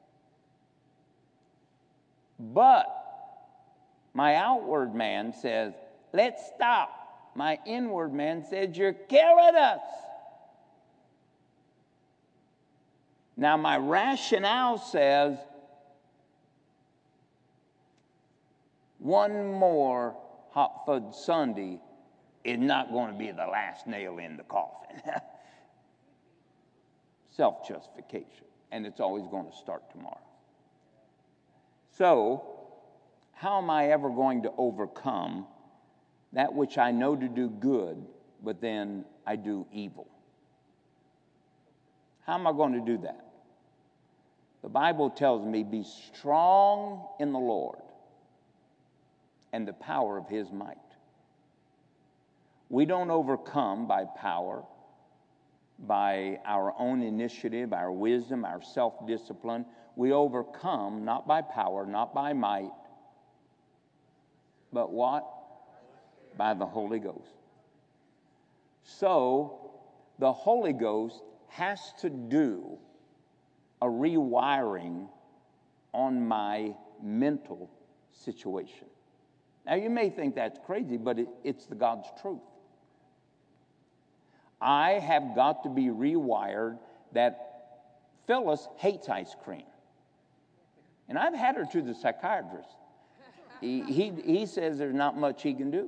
But my outward man says, let's stop. My inward man says, you're killing us. Now, my rationale says, one more hot fudge sundae is not going to be the last nail in the coffin. Self-justification. And it's always going to start tomorrow. So, how am I ever going to overcome that which I know to do good, but then I do evil? How am I going to do that? The Bible tells me, be strong in the Lord and the power of his might. We don't overcome by power, by our own initiative, our wisdom, our self-discipline. We overcome not by power, not by might, but what? By the Holy Ghost. So, the Holy Ghost has to do a rewiring on my mental situation. Now, you may think that's crazy, but it's the God's truth. I have got to be rewired that Phyllis hates ice cream. And I've had her to the psychiatrist. He says there's not much he can do.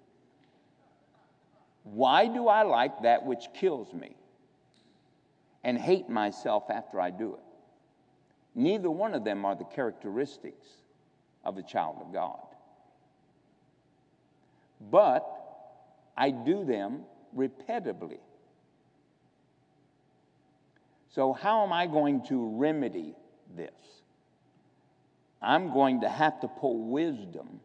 Why do I like that which kills me and hate myself after I do it? Neither one of them are the characteristics of a child of God. But I do them repetitively. So how am I going to remedy this? I'm going to have to pull wisdom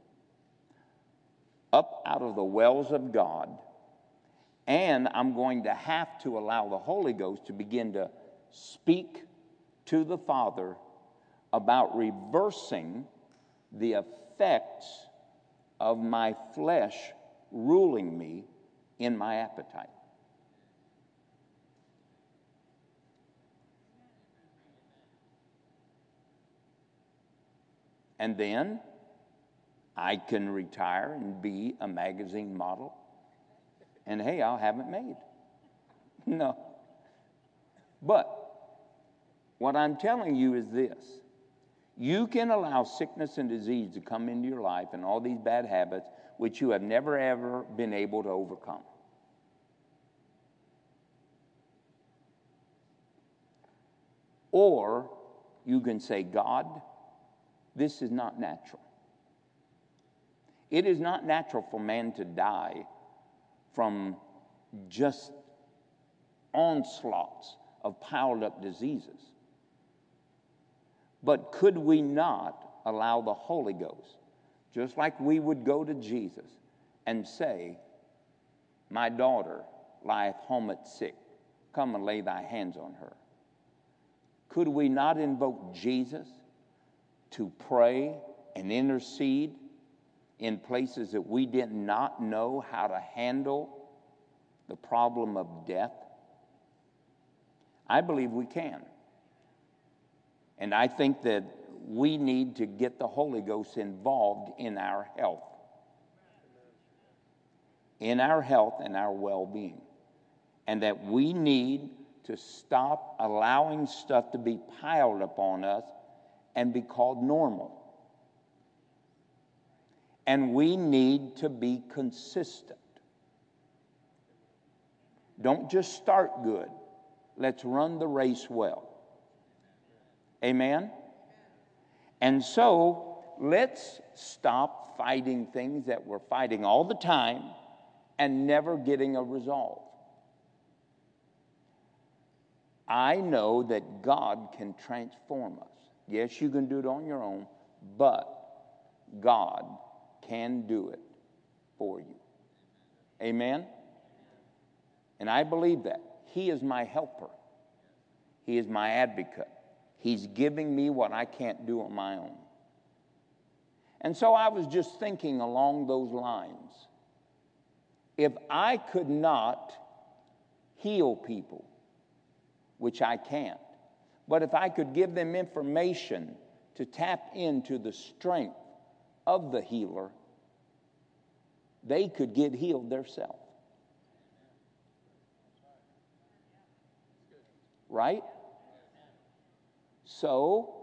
up out of the wells of God, and I'm going to have to allow the Holy Ghost to begin to speak to the Father about reversing the effects of my flesh ruling me in my appetite. And then I can retire and be a magazine model. And hey, I'll have it made. No. But what I'm telling you is this. You can allow sickness and disease to come into your life and all these bad habits which you have never, ever been able to overcome. Or you can say, God, this is not natural. It is not natural for man to die from just onslaughts of piled up diseases. But could we not allow the Holy Ghost, just like we would go to Jesus and say, my daughter lieth home at sick, come and lay thy hands on her? Could we not invoke Jesus to pray and intercede in places that we did not know how to handle the problem of death? I believe we can. And I think that we need to get the Holy Ghost involved in our health. In our health and our well-being. And that we need to stop allowing stuff to be piled upon us and be called normal. And we need to be consistent. Don't just start good. Let's run the race well. Amen? And so, let's stop fighting things that we're fighting all the time and never getting a resolve. I know that God can transform us. Yes, you can do it on your own, but God can do it for you. Amen? And I believe that. He is my helper. He is my advocate. He's giving me what I can't do on my own. And so I was just thinking along those lines. If I could not heal people, which I can't, but if I could give them information to tap into the strength of the healer, they could get healed themselves. Right? So,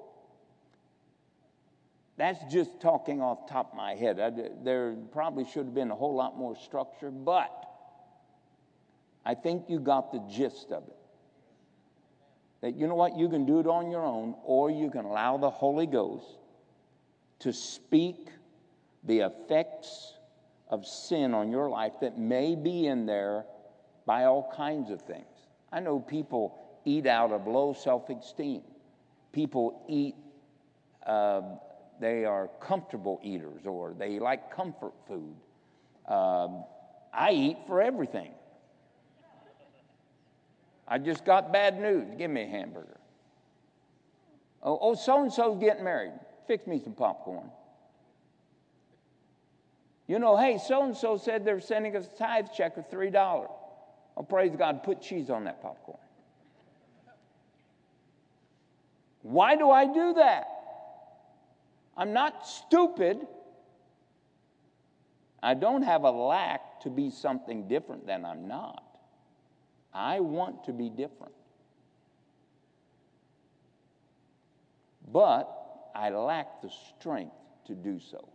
that's just talking off the top of my head. There probably should have been a whole lot more structure, but I think you got the gist of it. That you know what, you can do it on your own, or you can allow the Holy Ghost to speak the effects of sin on your life that may be in there by all kinds of things. I know people eat out of low self-esteem. People eat, they are comfortable eaters, or they like comfort food. I eat for everything. I just got bad news. Give me a hamburger. Oh, so-and-so's getting married. Fix me some popcorn. You know, hey, so-and-so said they're sending us a tithe check of $3. Oh, praise God, put cheese on that popcorn. Why do I do that? I'm not stupid. I don't have a lack to be something different than I'm not. I want to be different. But I lack the strength to do so.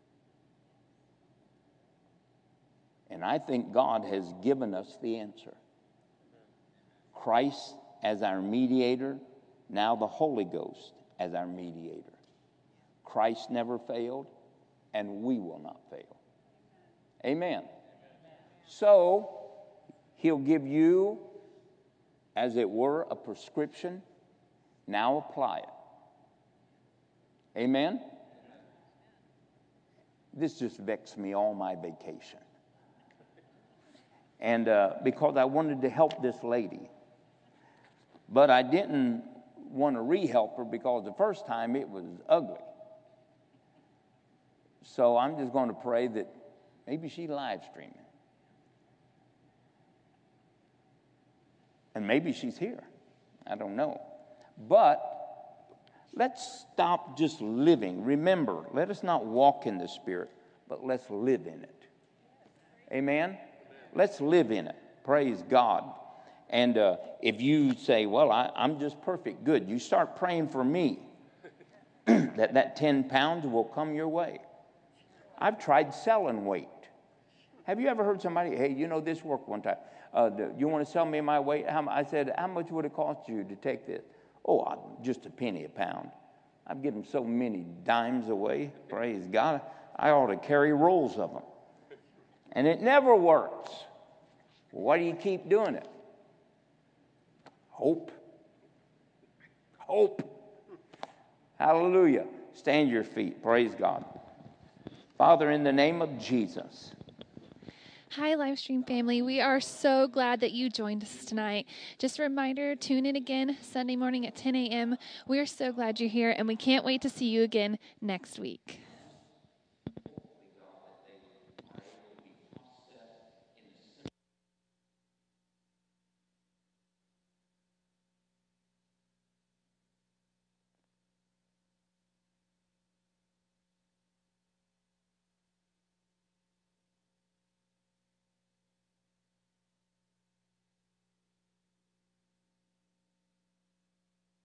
And I think God has given us the answer. Christ as our mediator, now the Holy Ghost as our mediator. Christ never failed, and we will not fail. Amen. So, He'll give you, as it were, a prescription. Now apply it. Amen? This just vexed me all my vacation. And because I wanted to help this lady. But I didn't want to re-help her because the first time it was ugly. So I'm just going to pray that maybe she's live streaming. And maybe she's here. I don't know. But let's stop just living. Remember, let us not walk in the Spirit, but let's live in it. Amen? Let's live in it. Praise God. And if you say, well, I'm just perfect, good. You start praying for me that 10 pounds will come your way. I've tried selling weight. Have you ever heard somebody, hey, you know, this worked one time. You want to sell me my weight? I said, how much would it cost you to take this? Oh, just a penny a pound. I've given so many dimes away. Praise God. I ought to carry rolls of them. And it never works. Why do you keep doing it? Hope. Hope. Hallelujah. Stand your feet. Praise God. Father, in the name of Jesus. Hi, Livestream family. We are so glad that you joined us tonight. Just a reminder, tune in again Sunday morning at 10 a.m. We are so glad you're here, and we can't wait to see you again next week.